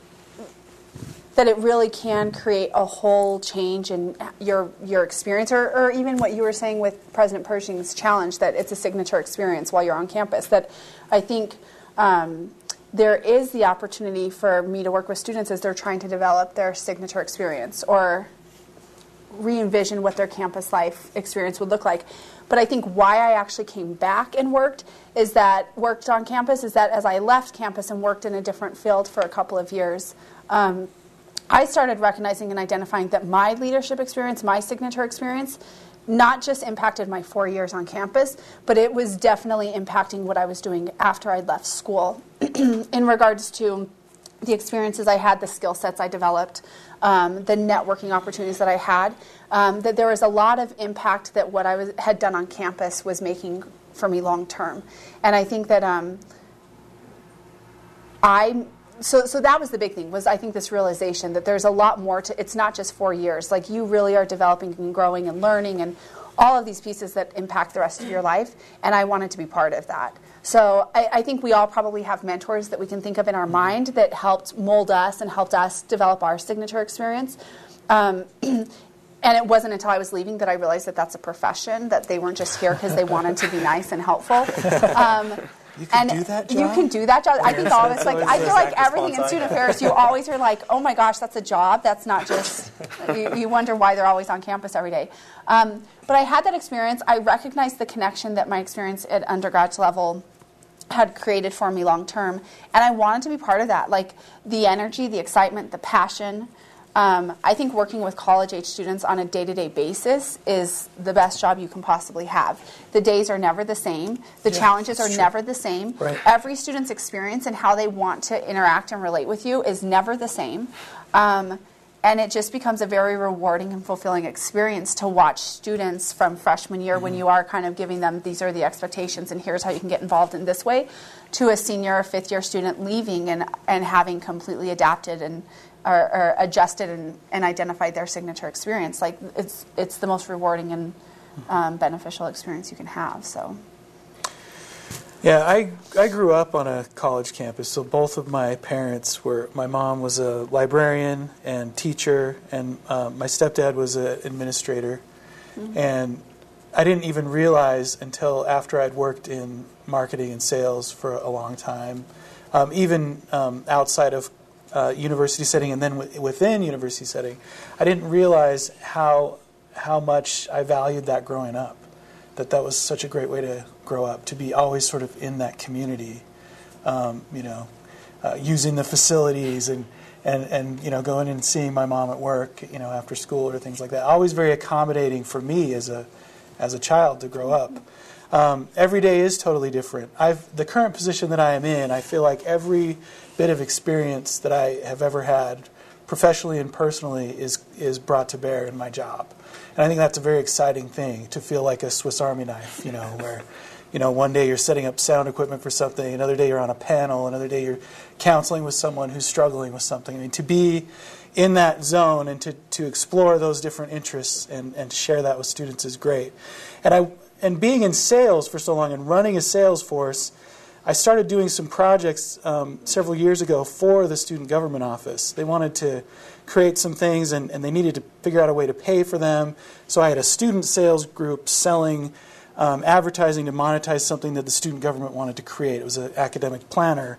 that it really can create a whole change in your your experience, or, or even what you were saying with President Pershing's challenge, that it's a signature experience while you're on campus. That I think um, there is the opportunity for me to work with students as they're trying to develop their signature experience or re-envision what their campus life experience would look like. But I think why I actually came back and worked is that worked on campus is that as I left campus and worked in a different field for a couple of years, um, I started recognizing and identifying that my leadership experience, my signature experience, not just impacted my four years on campus, but it was definitely impacting what I was doing after I left school in regards to the experiences I had, the skill sets I developed, um, the networking opportunities that I had, um, that there was a lot of impact that what I was, had done on campus was making for me long term. And I think that um, I... So so that was the big thing, was I think this realization that there's a lot more to, it's not just four years. Like, you really are developing and growing and learning and all of these pieces that impact the rest of your life, and I wanted to be part of that. So I, I think we all probably have mentors that we can think of in our mind that helped mold us and helped us develop our signature experience. Um, and it wasn't until I was leaving that I realized that that's a profession, that they weren't just here because they wanted to be nice and helpful. Um, You can and do that job? You can do that job. I think all of us, like, I feel like everything in student affairs, you always are like, oh my gosh, that's a job. That's not just, you, you wonder why they're always on campus every day. Um, but I had that experience. I recognized the connection that my experience at undergrad level had created for me long term. And I wanted to be part of that. Like, the energy, the excitement, the passion. Um, I think working with college-age students on a day-to-day basis is the best job you can possibly have. The days are never the same. The yeah, challenges are true. never the same. Right. Every student's experience and how they want to interact and relate with you is never the same. Um, and it just becomes a very rewarding and fulfilling experience to watch students from freshman year, mm-hmm. when you are kind of giving them, these are the expectations and here's how you can get involved in this way, to a senior or fifth year student leaving and, and having completely adapted and or, or adjusted and, and identified their signature experience. Like it's it's the most rewarding and um, beneficial experience you can have. So. Yeah, I I grew up on a college campus, so both of my parents were. My mom was a librarian and teacher, and um, my stepdad was an administrator. Mm-hmm. And I didn't even realize until after I'd worked in marketing and sales for a long time, um, even um, outside of uh, university setting, and then w- within university setting, I didn't realize how how much I valued that growing up. That that was such a great way to grow up, to be always sort of in that community, um, you know, uh, using the facilities and, and, and, you know, going and seeing my mom at work, you know, after school or things like that. Always very accommodating for me as a as a child to grow up. Um, every day is totally different. I've the current position that I am in, I feel like every bit of experience that I have ever had, professionally and personally, is is brought to bear in my job. And I think that's a very exciting thing, to feel like a Swiss Army knife, you know, where, you know, one day you're setting up sound equipment for something, another day you're on a panel, another day you're counseling with someone who's struggling with something. I mean, to be in that zone and to, to explore those different interests and, and share that with students is great. And I and being in sales for so long and running a sales force, I started doing some projects um, several years ago for the student government office. They wanted to create some things, and, and they needed to figure out a way to pay for them. So I had a student sales group selling um, advertising to monetize something that the student government wanted to create. It was an academic planner.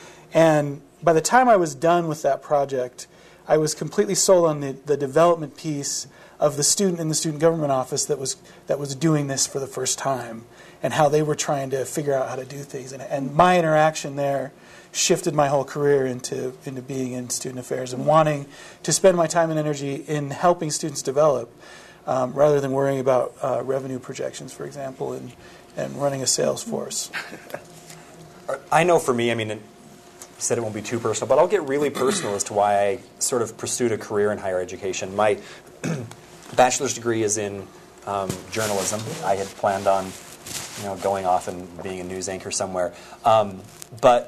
And by the time I was done with that project, I was completely sold on the, the development piece of the student in the student government office that was that was doing this for the first time, and how they were trying to figure out how to do things. And, and my interaction there shifted my whole career into into being in student affairs and wanting to spend my time and energy in helping students develop, um, rather than worrying about uh, revenue projections, for example, and, and running a sales force. I know for me, I mean, you said it won't be too personal, but I'll get really personal as to why I sort of pursued a career in higher education. My bachelor's degree is in um, journalism. I had planned on, you know, going off and being a news anchor somewhere. Um, but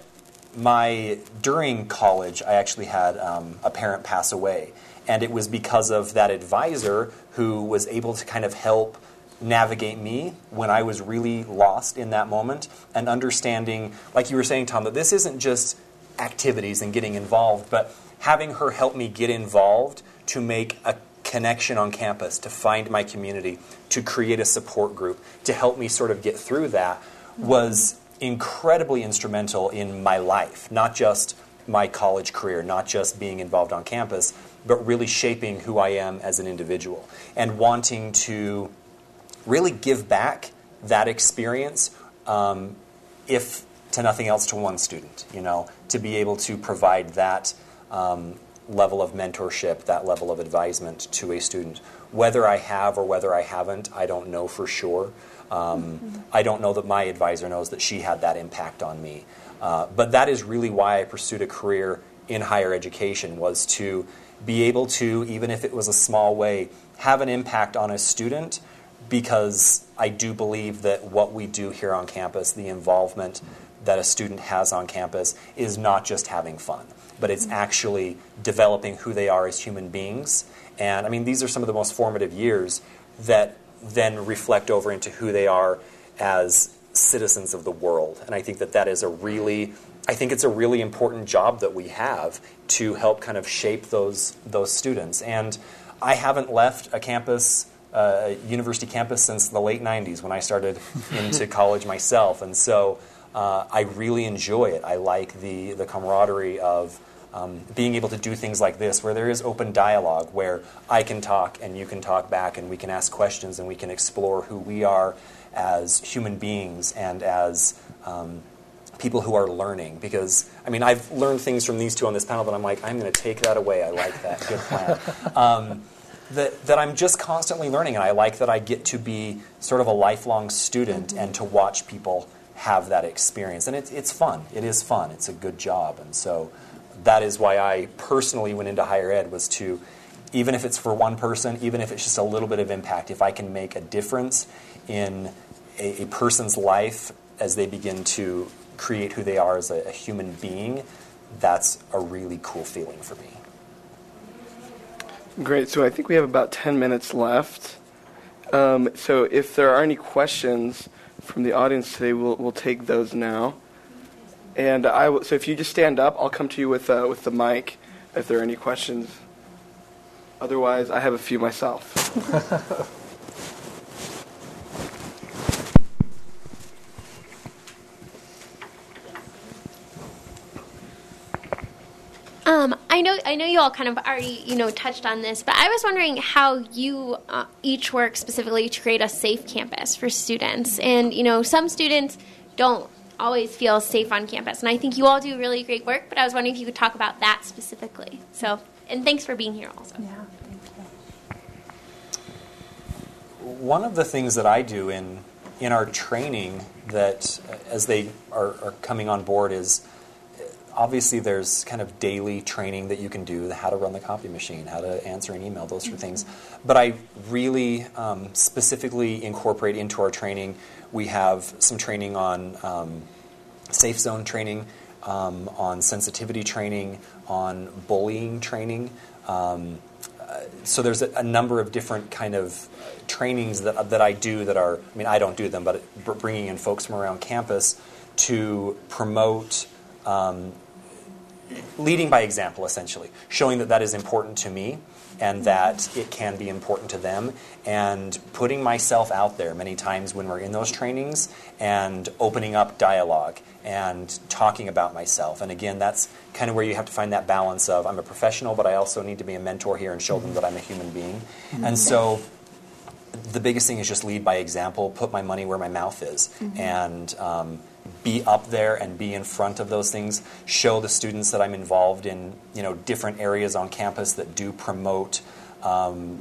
my during college, I actually had um, a parent pass away, and it was because of that advisor who was able to kind of help navigate me when I was really lost in that moment, and understanding, like you were saying, Tom, that this isn't just activities and getting involved, but having her help me get involved to make a connection on campus, to find my community, to create a support group, to help me sort of get through that, was incredibly instrumental in my life, not just my college career, not just being involved on campus, but really shaping who I am as an individual and wanting to really give back that experience, um, if to nothing else, to one student, you know, to be able to provide that um, level of mentorship, that level of advisement to a student. Whether I have or whether I haven't, I don't know for sure. Um, mm-hmm. I don't know that my advisor knows that she had that impact on me. Uh, but that is really why I pursued a career in higher education, was to be able to, even if it was a small way, have an impact on a student, because I do believe that what we do here on campus, the involvement that a student has on campus, is not just having fun, but it's actually developing who they are as human beings. And I mean, these are some of the most formative years that then reflect over into who they are as citizens of the world. And I think that that is a really, I think it's a really important job that we have to help kind of shape those those students. And I haven't left a campus, uh, university campus, since the late nineties when I started into college myself. And so uh, I really enjoy it. I like the, the camaraderie of Um, being able to do things like this, where there is open dialogue, where I can talk and you can talk back, and we can ask questions and we can explore who we are as human beings and as um, people who are learning. Because, I mean, I've learned things from these two on this panel, but I'm like, I'm going to take that away. I like that. Good plan. Um, that, that I'm just constantly learning, and I like that I get to be sort of a lifelong student mm-hmm. and to watch people have that experience. And it, it's fun. It is fun. It's a good job. And so that is why I personally went into higher ed, was to, even if it's for one person, even if it's just a little bit of impact, if I can make a difference in a, a person's life as they begin to create who they are as a, a human being, that's a really cool feeling for me. Great. So I think we have about ten minutes left. Um, so if there are any questions from the audience today, we'll we'll take those now. And I w- so if you just stand up, I'll come to you with uh, with the mic if there are any questions. Otherwise, I have a few myself. Um, I know I know you all kind of already, you know, touched on this, but I was wondering how you uh, each work specifically to create a safe campus for students. And, you know, some students don't always feel safe on campus. And I think you all do really great work, but I was wondering if you could talk about that specifically. So, and thanks for being here also. Yeah, thank you. One of the things that I do in in our training that uh, as they are, are coming on board is obviously there's kind of daily training that you can do, how to run the copy machine, how to answer an email, those sort of things. But I really um, specifically incorporate into our training, we have some training on um, safe zone training, um, on sensitivity training, on bullying training. Um, uh, so there's a, a number of different kind of trainings that that I do that are, I mean, I don't do them, but bringing in folks from around campus to promote um, leading by example, essentially, showing that that is important to me and that it can be important to them, and putting myself out there many times when we're in those trainings and opening up dialogue and talking about myself. And again, that's kind of where you have to find that balance of I'm a professional, but I also need to be a mentor here and show them that I'm a human being. Mm-hmm. And so the biggest thing is just lead by example, put my money where my mouth is, mm-hmm. and um, be up there and be in front of those things, show the students that I'm involved in, you know, different areas on campus that do promote um,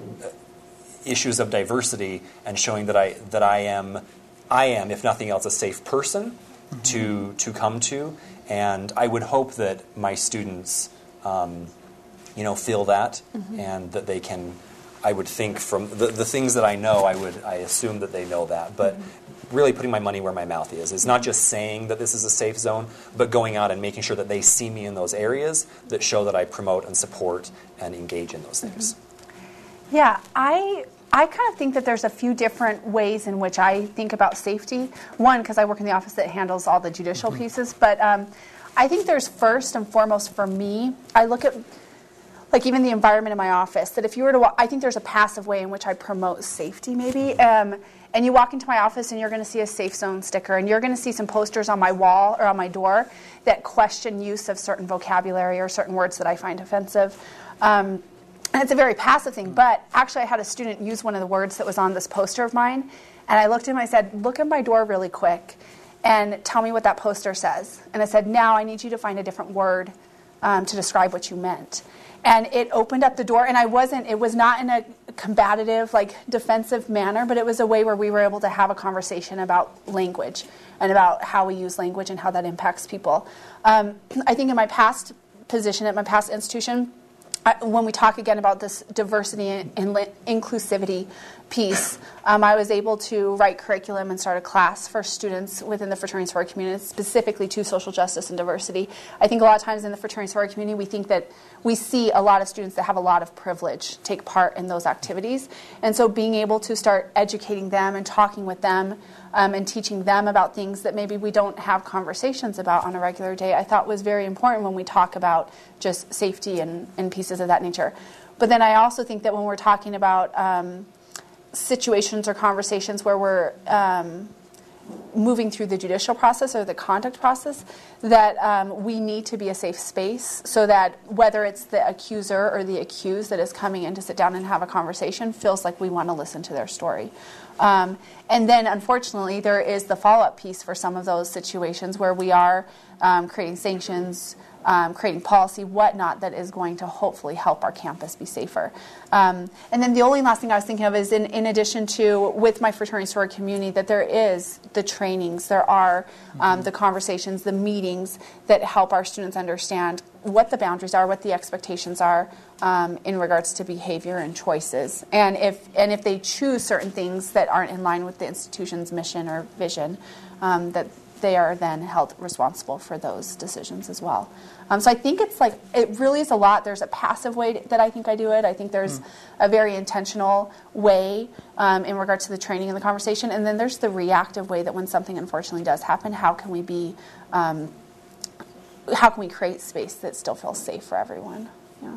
issues of diversity, and showing that I that I am, I am, if nothing else, a safe person mm-hmm. to to come to, and I would hope that my students, um, you know, feel that, mm-hmm. and that they can. I would think from the, the things that I know, I would I assume that they know that, but mm-hmm. really putting my money where my mouth is. It's not just saying that this is a safe zone, but going out and making sure that they see me in those areas that show that I promote and support and engage in those things. Mm-hmm. Yeah, I I kind of think that there's a few different ways in which I think about safety. One, because I work in the office that handles all the judicial mm-hmm. pieces, but um, I think there's first and foremost for me, I look at like even the environment in my office, that if you were to walk, I think there's a passive way in which I promote safety maybe. Um, and you walk into my office and you're going to see a safe zone sticker, and you're going to see some posters on my wall or on my door that question use of certain vocabulary or certain words that I find offensive. Um, and it's a very passive thing, but actually I had a student use one of the words that was on this poster of mine, and I looked at him and I said, look at my door really quick and tell me what that poster says. And I said, now I need you to find a different word um, to describe what you meant. And it opened up the door, and I wasn't, it was not in a combative, like defensive manner, but it was a way where we were able to have a conversation about language and about how we use language and how that impacts people. Um, I think in my past position, at my past institution, I, when we talk again about this diversity and, and inclusivity piece, um, I was able to write curriculum and start a class for students within the fraternity sorority community, specifically to social justice and diversity. I think a lot of times in the fraternity sorority community, we think that we see a lot of students that have a lot of privilege take part in those activities. And so being able to start educating them and talking with them um, and teaching them about things that maybe we don't have conversations about on a regular day, I thought was very important when we talk about just safety and, and pieces of that nature. But then I also think that when we're talking about um, situations or conversations where we're um, moving through the judicial process or the conduct process, that um, we need to be a safe space so that whether it's the accuser or the accused that is coming in to sit down and have a conversation feels like we want to listen to their story. Um, and then, unfortunately, there is the follow-up piece for some of those situations where we are um, creating sanctions, Um, creating policy, whatnot, that is going to hopefully help our campus be safer. Um, and then the only last thing I was thinking of is in, in addition to, with my fraternity sorority community, that there is the trainings, there are um, the conversations, the meetings that help our students understand what the boundaries are, what the expectations are um, in regards to behavior and choices. And if, and if they choose certain things that aren't in line with the institution's mission or vision, um, that they are then held responsible for those decisions as well. Um, so I think it's like, it really is a lot. There's a passive way that I think I do it. I think there's mm. a very intentional way um, in regard to the training and the conversation. And then there's the reactive way that when something unfortunately does happen, how can we be, um, how can we create space that still feels safe for everyone? Yeah.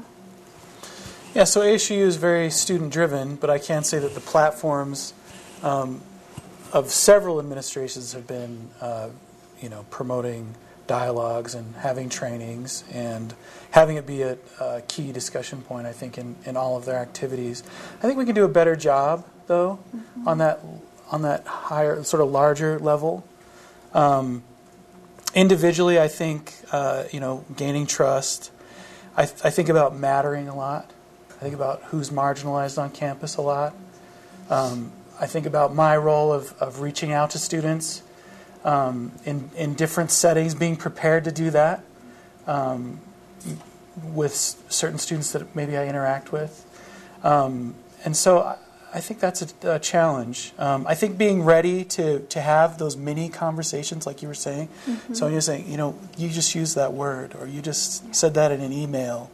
Yeah, so A S U is very student-driven, but I can say that the platforms um, of several administrations have been, uh, you know, promoting dialogues and having trainings and having it be a, a key discussion point, I think, in, in all of their activities. I think we can do a better job, though, mm-hmm. on that on that higher, sort of larger level. Um, individually, I think, uh, you know, gaining trust. I, th- I think about mattering a lot. I think about who's marginalized on campus a lot. Um, I think about my role of, of reaching out to students um, in, in different settings, being prepared to do that um, with s- certain students that maybe I interact with. Um, and so I, I think that's a, a challenge. Um, I think being ready to, to have those mini conversations, like you were saying. Mm-hmm. So you're saying, you know, you just used that word, or you just yeah. said that in an email.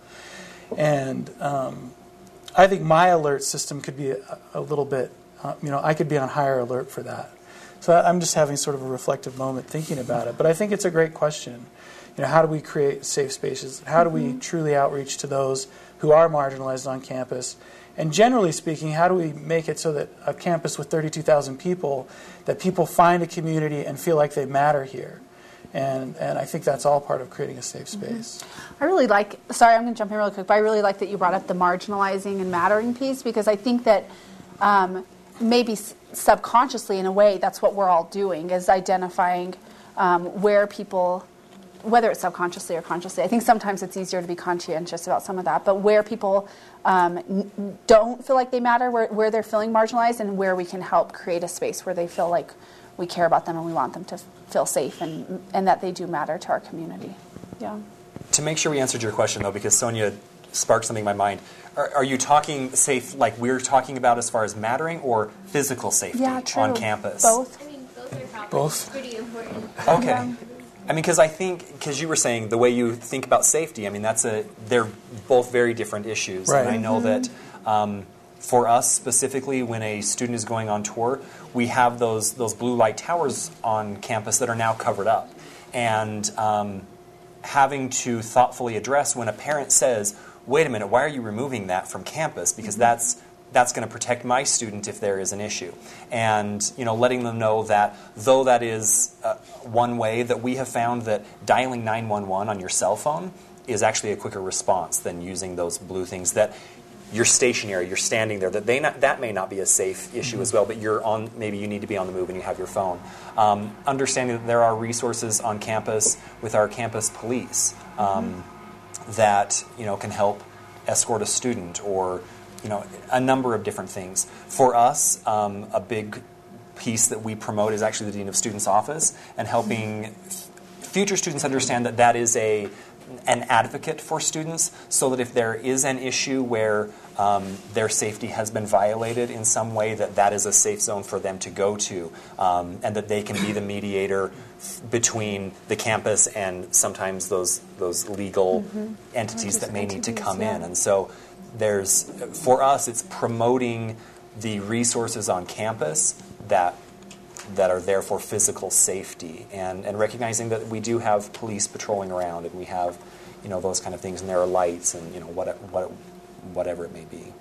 And um, I think my alert system could be a, a little bit, uh, you know, I could be on higher alert for that. So I'm just having sort of a reflective moment thinking about it. But I think it's a great question. You know, how do we create safe spaces? How do we mm-hmm. truly outreach to those who are marginalized on campus? And generally speaking, how do we make it so that a campus with thirty-two thousand people, that people find a community and feel like they matter here? And and I think that's all part of creating a safe space. Mm-hmm. I really like, sorry, I'm going to jump in really quick, but I really like that you brought up the marginalizing and mattering piece, because I think that um, maybe s- subconsciously, in a way, that's what we're all doing, is identifying um, where people, whether it's subconsciously or consciously. I think sometimes it's easier to be conscientious about some of that, but where people um, n- don't feel like they matter, where, where they're feeling marginalized, and where we can help create a space where they feel like we care about them and we want them to f- feel safe and and that they do matter to our community. Yeah. To make sure we answered your question, though, because Sonia sparked something in my mind, are, are you talking safe like we're talking about as far as mattering, or physical safety yeah, true. on campus? Both. I mean, both are probably Both. pretty important. Okay. Yeah. I mean, because I think, because you were saying the way you think about safety, I mean, that's a, they're both very different issues. Right. And I know Mm-hmm. that um, for us specifically, when a student is going on tour, we have those those blue light towers on campus that are now covered up. And um, having to thoughtfully address when a parent says, wait a minute, why are you removing that from campus? Because mm-hmm. that's that's going to protect my student if there is an issue. And, you know, letting them know that though that is uh, one way, that we have found that dialing nine one one on your cell phone is actually a quicker response than using those blue things that you're stationary, you're standing there, that they not, that may not be a safe issue mm-hmm. as well, but you're on, maybe you need to be on the move and you have your phone. Um, understanding that there are resources on campus with our campus police um, mm-hmm. that, you know, can help escort a student, or, you know, a number of different things. For us, um, a big piece that we promote is actually the Dean of Students' office, and helping f- future students understand that that is a an advocate for students, so that if there is an issue where um, their safety has been violated in some way, that that is a safe zone for them to go to, um, and that they can be the mediator f- between the campus and sometimes those those legal mm-hmm. entities that may need to come yeah. in. And so there's, for us, it's promoting the resources on campus that that are there for physical safety, and, and recognizing that we do have police patrolling around, and we have, you know, those kind of things, and there are lights, and, you know, what, what, whatever it may be.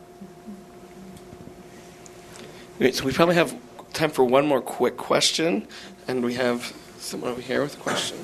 Great, so we probably have time for one more quick question, and we have someone over here with a question.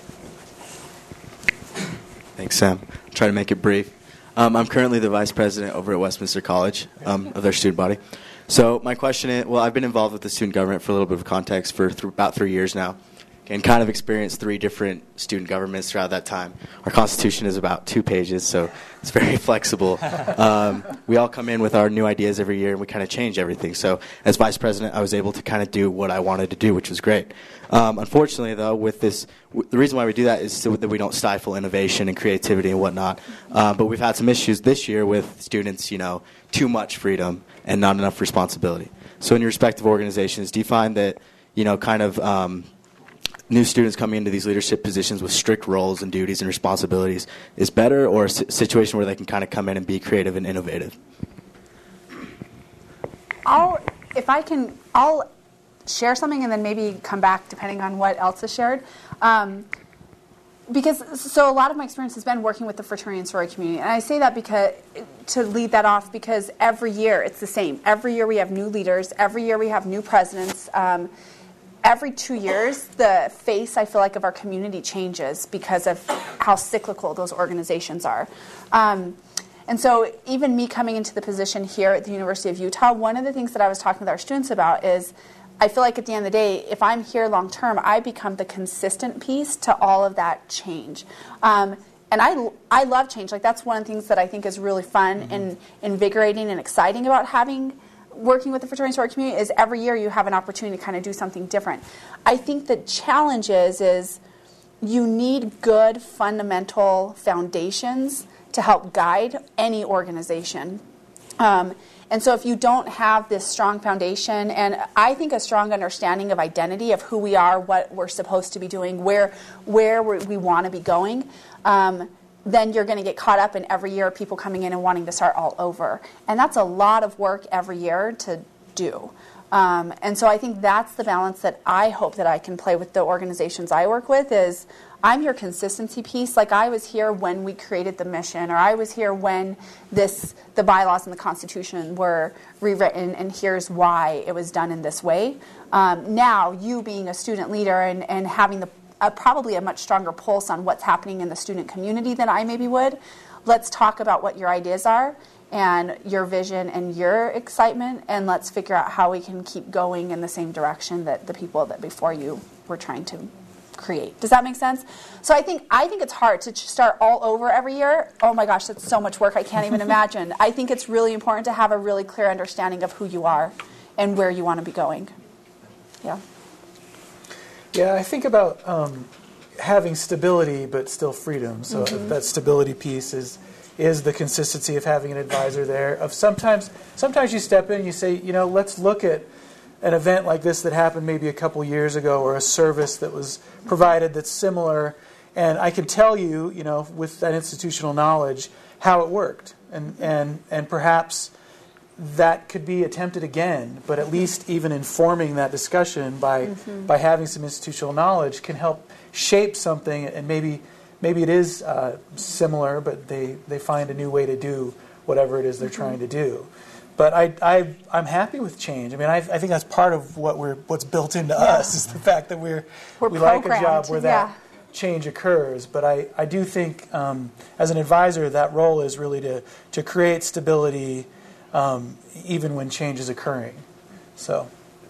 Thanks, Sam. I'll try to make it brief. Um, I'm currently the vice president over at Westminster College um, of their student body. So my question is, well, I've been involved with the student government for a little bit of context for th- about three years now, and kind of experienced three different student governments throughout that time. Our Constitution is about two pages, so it's very flexible. Um, we all come in with our new ideas every year, and we kind of change everything. So as vice president, I was able to kind of do what I wanted to do, which was great. Um, unfortunately, though, with this, w- the reason why we do that is so that we don't stifle innovation and creativity and whatnot. Uh, but we've had some issues this year with students, you know, too much freedom and not enough responsibility. So in your respective organizations, do you find that, you know, kind of um, new students coming into these leadership positions with strict roles and duties and responsibilities is better, or a situation where they can kind of come in and be creative and innovative? I'll, if I can, I'll share something and then maybe come back depending on what else is shared. Um, because, so a lot of my experience has been working with the fraternity and sorority community. And I say that because, to lead that off, because every year it's the same. Every year we have new leaders. Every year we have new presidents. Um, every two years, the face, I feel like, of our community changes because of how cyclical those organizations are. Um, And so even me coming into the position here at the University of Utah, one of the things that I was talking with our students about is I feel like at the end of the day, if I'm here long term, I become the consistent piece to all of that change. Um, and I, I love change. Like, that's one of the things that I think is really fun mm-hmm. and invigorating and exciting about having working with the fraternity and sorority community is every year you have an opportunity to kind of do something different. I think the challenge is, is you need good fundamental foundations to help guide any organization. Um, and so if you don't have this strong foundation, and I think a strong understanding of identity of who we are, what we're supposed to be doing, where where we want to be going, um, then you're going to get caught up in every year people coming in and wanting to start all over. And that's a lot of work every year to do. Um, and so I think that's the balance that I hope that I can play with the organizations I work with is I'm your consistency piece. Like, I was here when we created the mission, or I was here when this the bylaws and the Constitution were rewritten, and here's why it was done in this way. Um, now, you being a student leader and, and having the uh, probably a much stronger pulse on what's happening in the student community than I maybe would, let's talk about what your ideas are and your vision and your excitement, and let's figure out how we can keep going in the same direction that the people that before you were trying to create. Does that make sense? So I think I think it's hard to start all over every year. Oh my gosh, that's so much work I can't even imagine. I think it's really important to have a really clear understanding of who you are and where you want to be going. Yeah. Yeah, I think about um, having stability but still freedom. So mm-hmm. that stability piece is is the consistency of having an advisor there. Of sometimes sometimes you step in and you say, you know, let's look at an event like this that happened maybe a couple years ago, or a service that was provided that's similar, and I can tell you, you know, with that institutional knowledge, how it worked, and and and perhaps that could be attempted again. But at least even informing that discussion by mm-hmm. by having some institutional knowledge can help shape something, and maybe maybe it is uh, similar, but they they find a new way to do whatever it is they're mm-hmm. trying to do. But I, I, I'm happy with change. I mean, I, I think that's part of what we're, what's built into yeah. us is the fact that we're, we're we like a job where that yeah. change occurs. But I, I do think, um, as an advisor, that role is really to, to create stability um, even when change is occurring. So,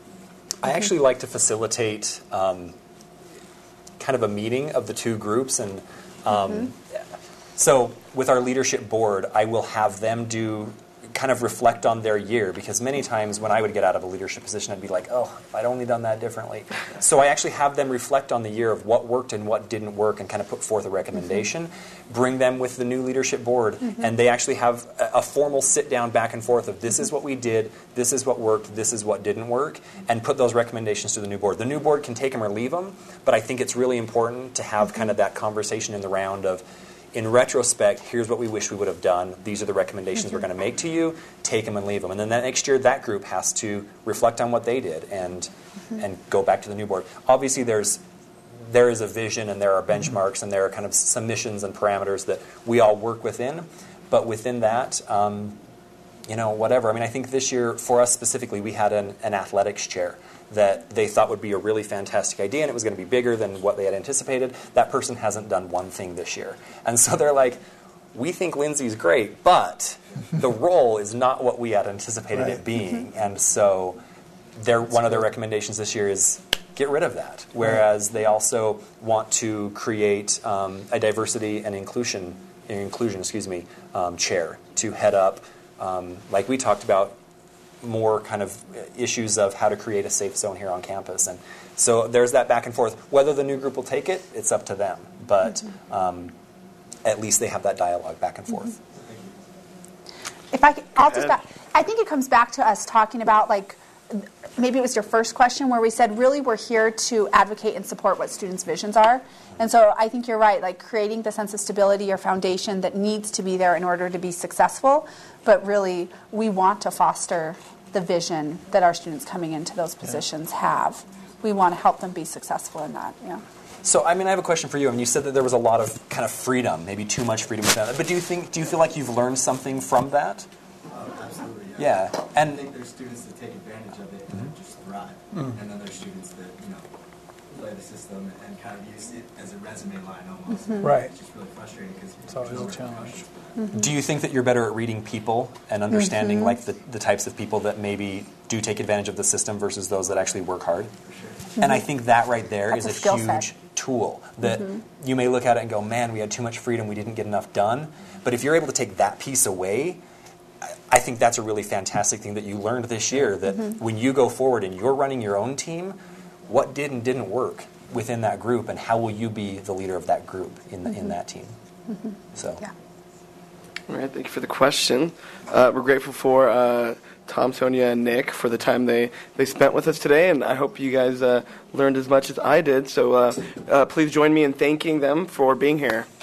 I actually like to facilitate um, kind of a meeting of the two groups, and um, mm-hmm. so with our leadership board, I will have them do. Kind of reflect on their year, because many times when I would get out of a leadership position, I'd be like, oh, if I'd only done that differently. So I actually have them reflect on the year of what worked and what didn't work, and kind of put forth a recommendation, mm-hmm. bring them with the new leadership board, mm-hmm. and they actually have a, a formal sit down back and forth of this mm-hmm. is what we did, this is what worked, this is what didn't work, and put those recommendations to the new board. The new board can take them or leave them, but I think it's really important to have mm-hmm. kind of that conversation in the round of, in retrospect, here's what we wish we would have done. These are the recommendations mm-hmm. we're going to make to you. Take them and leave them. And then that next year, that group has to reflect on what they did and mm-hmm. and go back to the new board. Obviously, there's there is a vision, and there are benchmarks, mm-hmm. and there are kind of submissions and parameters that we all work within. But within that, um, you know, whatever. I mean, I think this year, for us specifically, we had an, an athletics chair that they thought would be a really fantastic idea, and it was going to be bigger than what they had anticipated. That person hasn't done one thing this year. And so they're like, we think Lindsay's great, but the role is not what we had anticipated right. it being. And so their, one of their recommendations this year is get rid of that. Whereas they also want to create um, a diversity and inclusion, inclusion excuse me, um, chair to head up, um, like we talked about, more kind of issues of how to create a safe zone here on campus. And so there's that back and forth. Whether the new group will take it, it's up to them. But mm-hmm. um, at least they have that dialogue back and forth. Mm-hmm. If I, I'll just back, I think it comes back to us talking about like maybe it was your first question where we said, really, we're here to advocate and support what students' visions are. And so I think you're right, like creating the sense of stability or foundation that needs to be there in order to be successful. But really, we want to foster the vision that our students coming into those positions yeah. have. We want to help them be successful in that. Yeah. So, I mean, I have a question for you. I mean, you said that there was a lot of kind of freedom, maybe too much freedom within that. But do you think, do you feel like you've learned something from that? Oh, absolutely. Yeah. Yeah. And I think there's students that take advantage of it and mm-hmm. just thrive, mm-hmm. and then there's students that you know play the system and kind of use it as a resume line almost. Mm-hmm. Right. It's just really frustrating because it's always a challenge. Mm-hmm. Do you think that you're better at reading people and understanding mm-hmm. like the, the types of people that maybe do take advantage of the system versus those that actually work hard? For sure. Mm-hmm. And I think that right there That's is a, a, a huge set. tool that mm-hmm. you may look at it and go, man, we had too much freedom, we didn't get enough done. But if you're able to take that piece away, I think that's a really fantastic thing that you learned this year, that mm-hmm. when you go forward and you're running your own team, what did and didn't work within that group, and how will you be the leader of that group in, the, mm-hmm. in that team? Mm-hmm. So. Yeah. All right, thank you for the question. Uh, we're grateful for uh, Tom, Sonia, and Nick for the time they, they spent with us today, and I hope you guys uh, learned as much as I did. So uh, uh, please join me in thanking them for being here.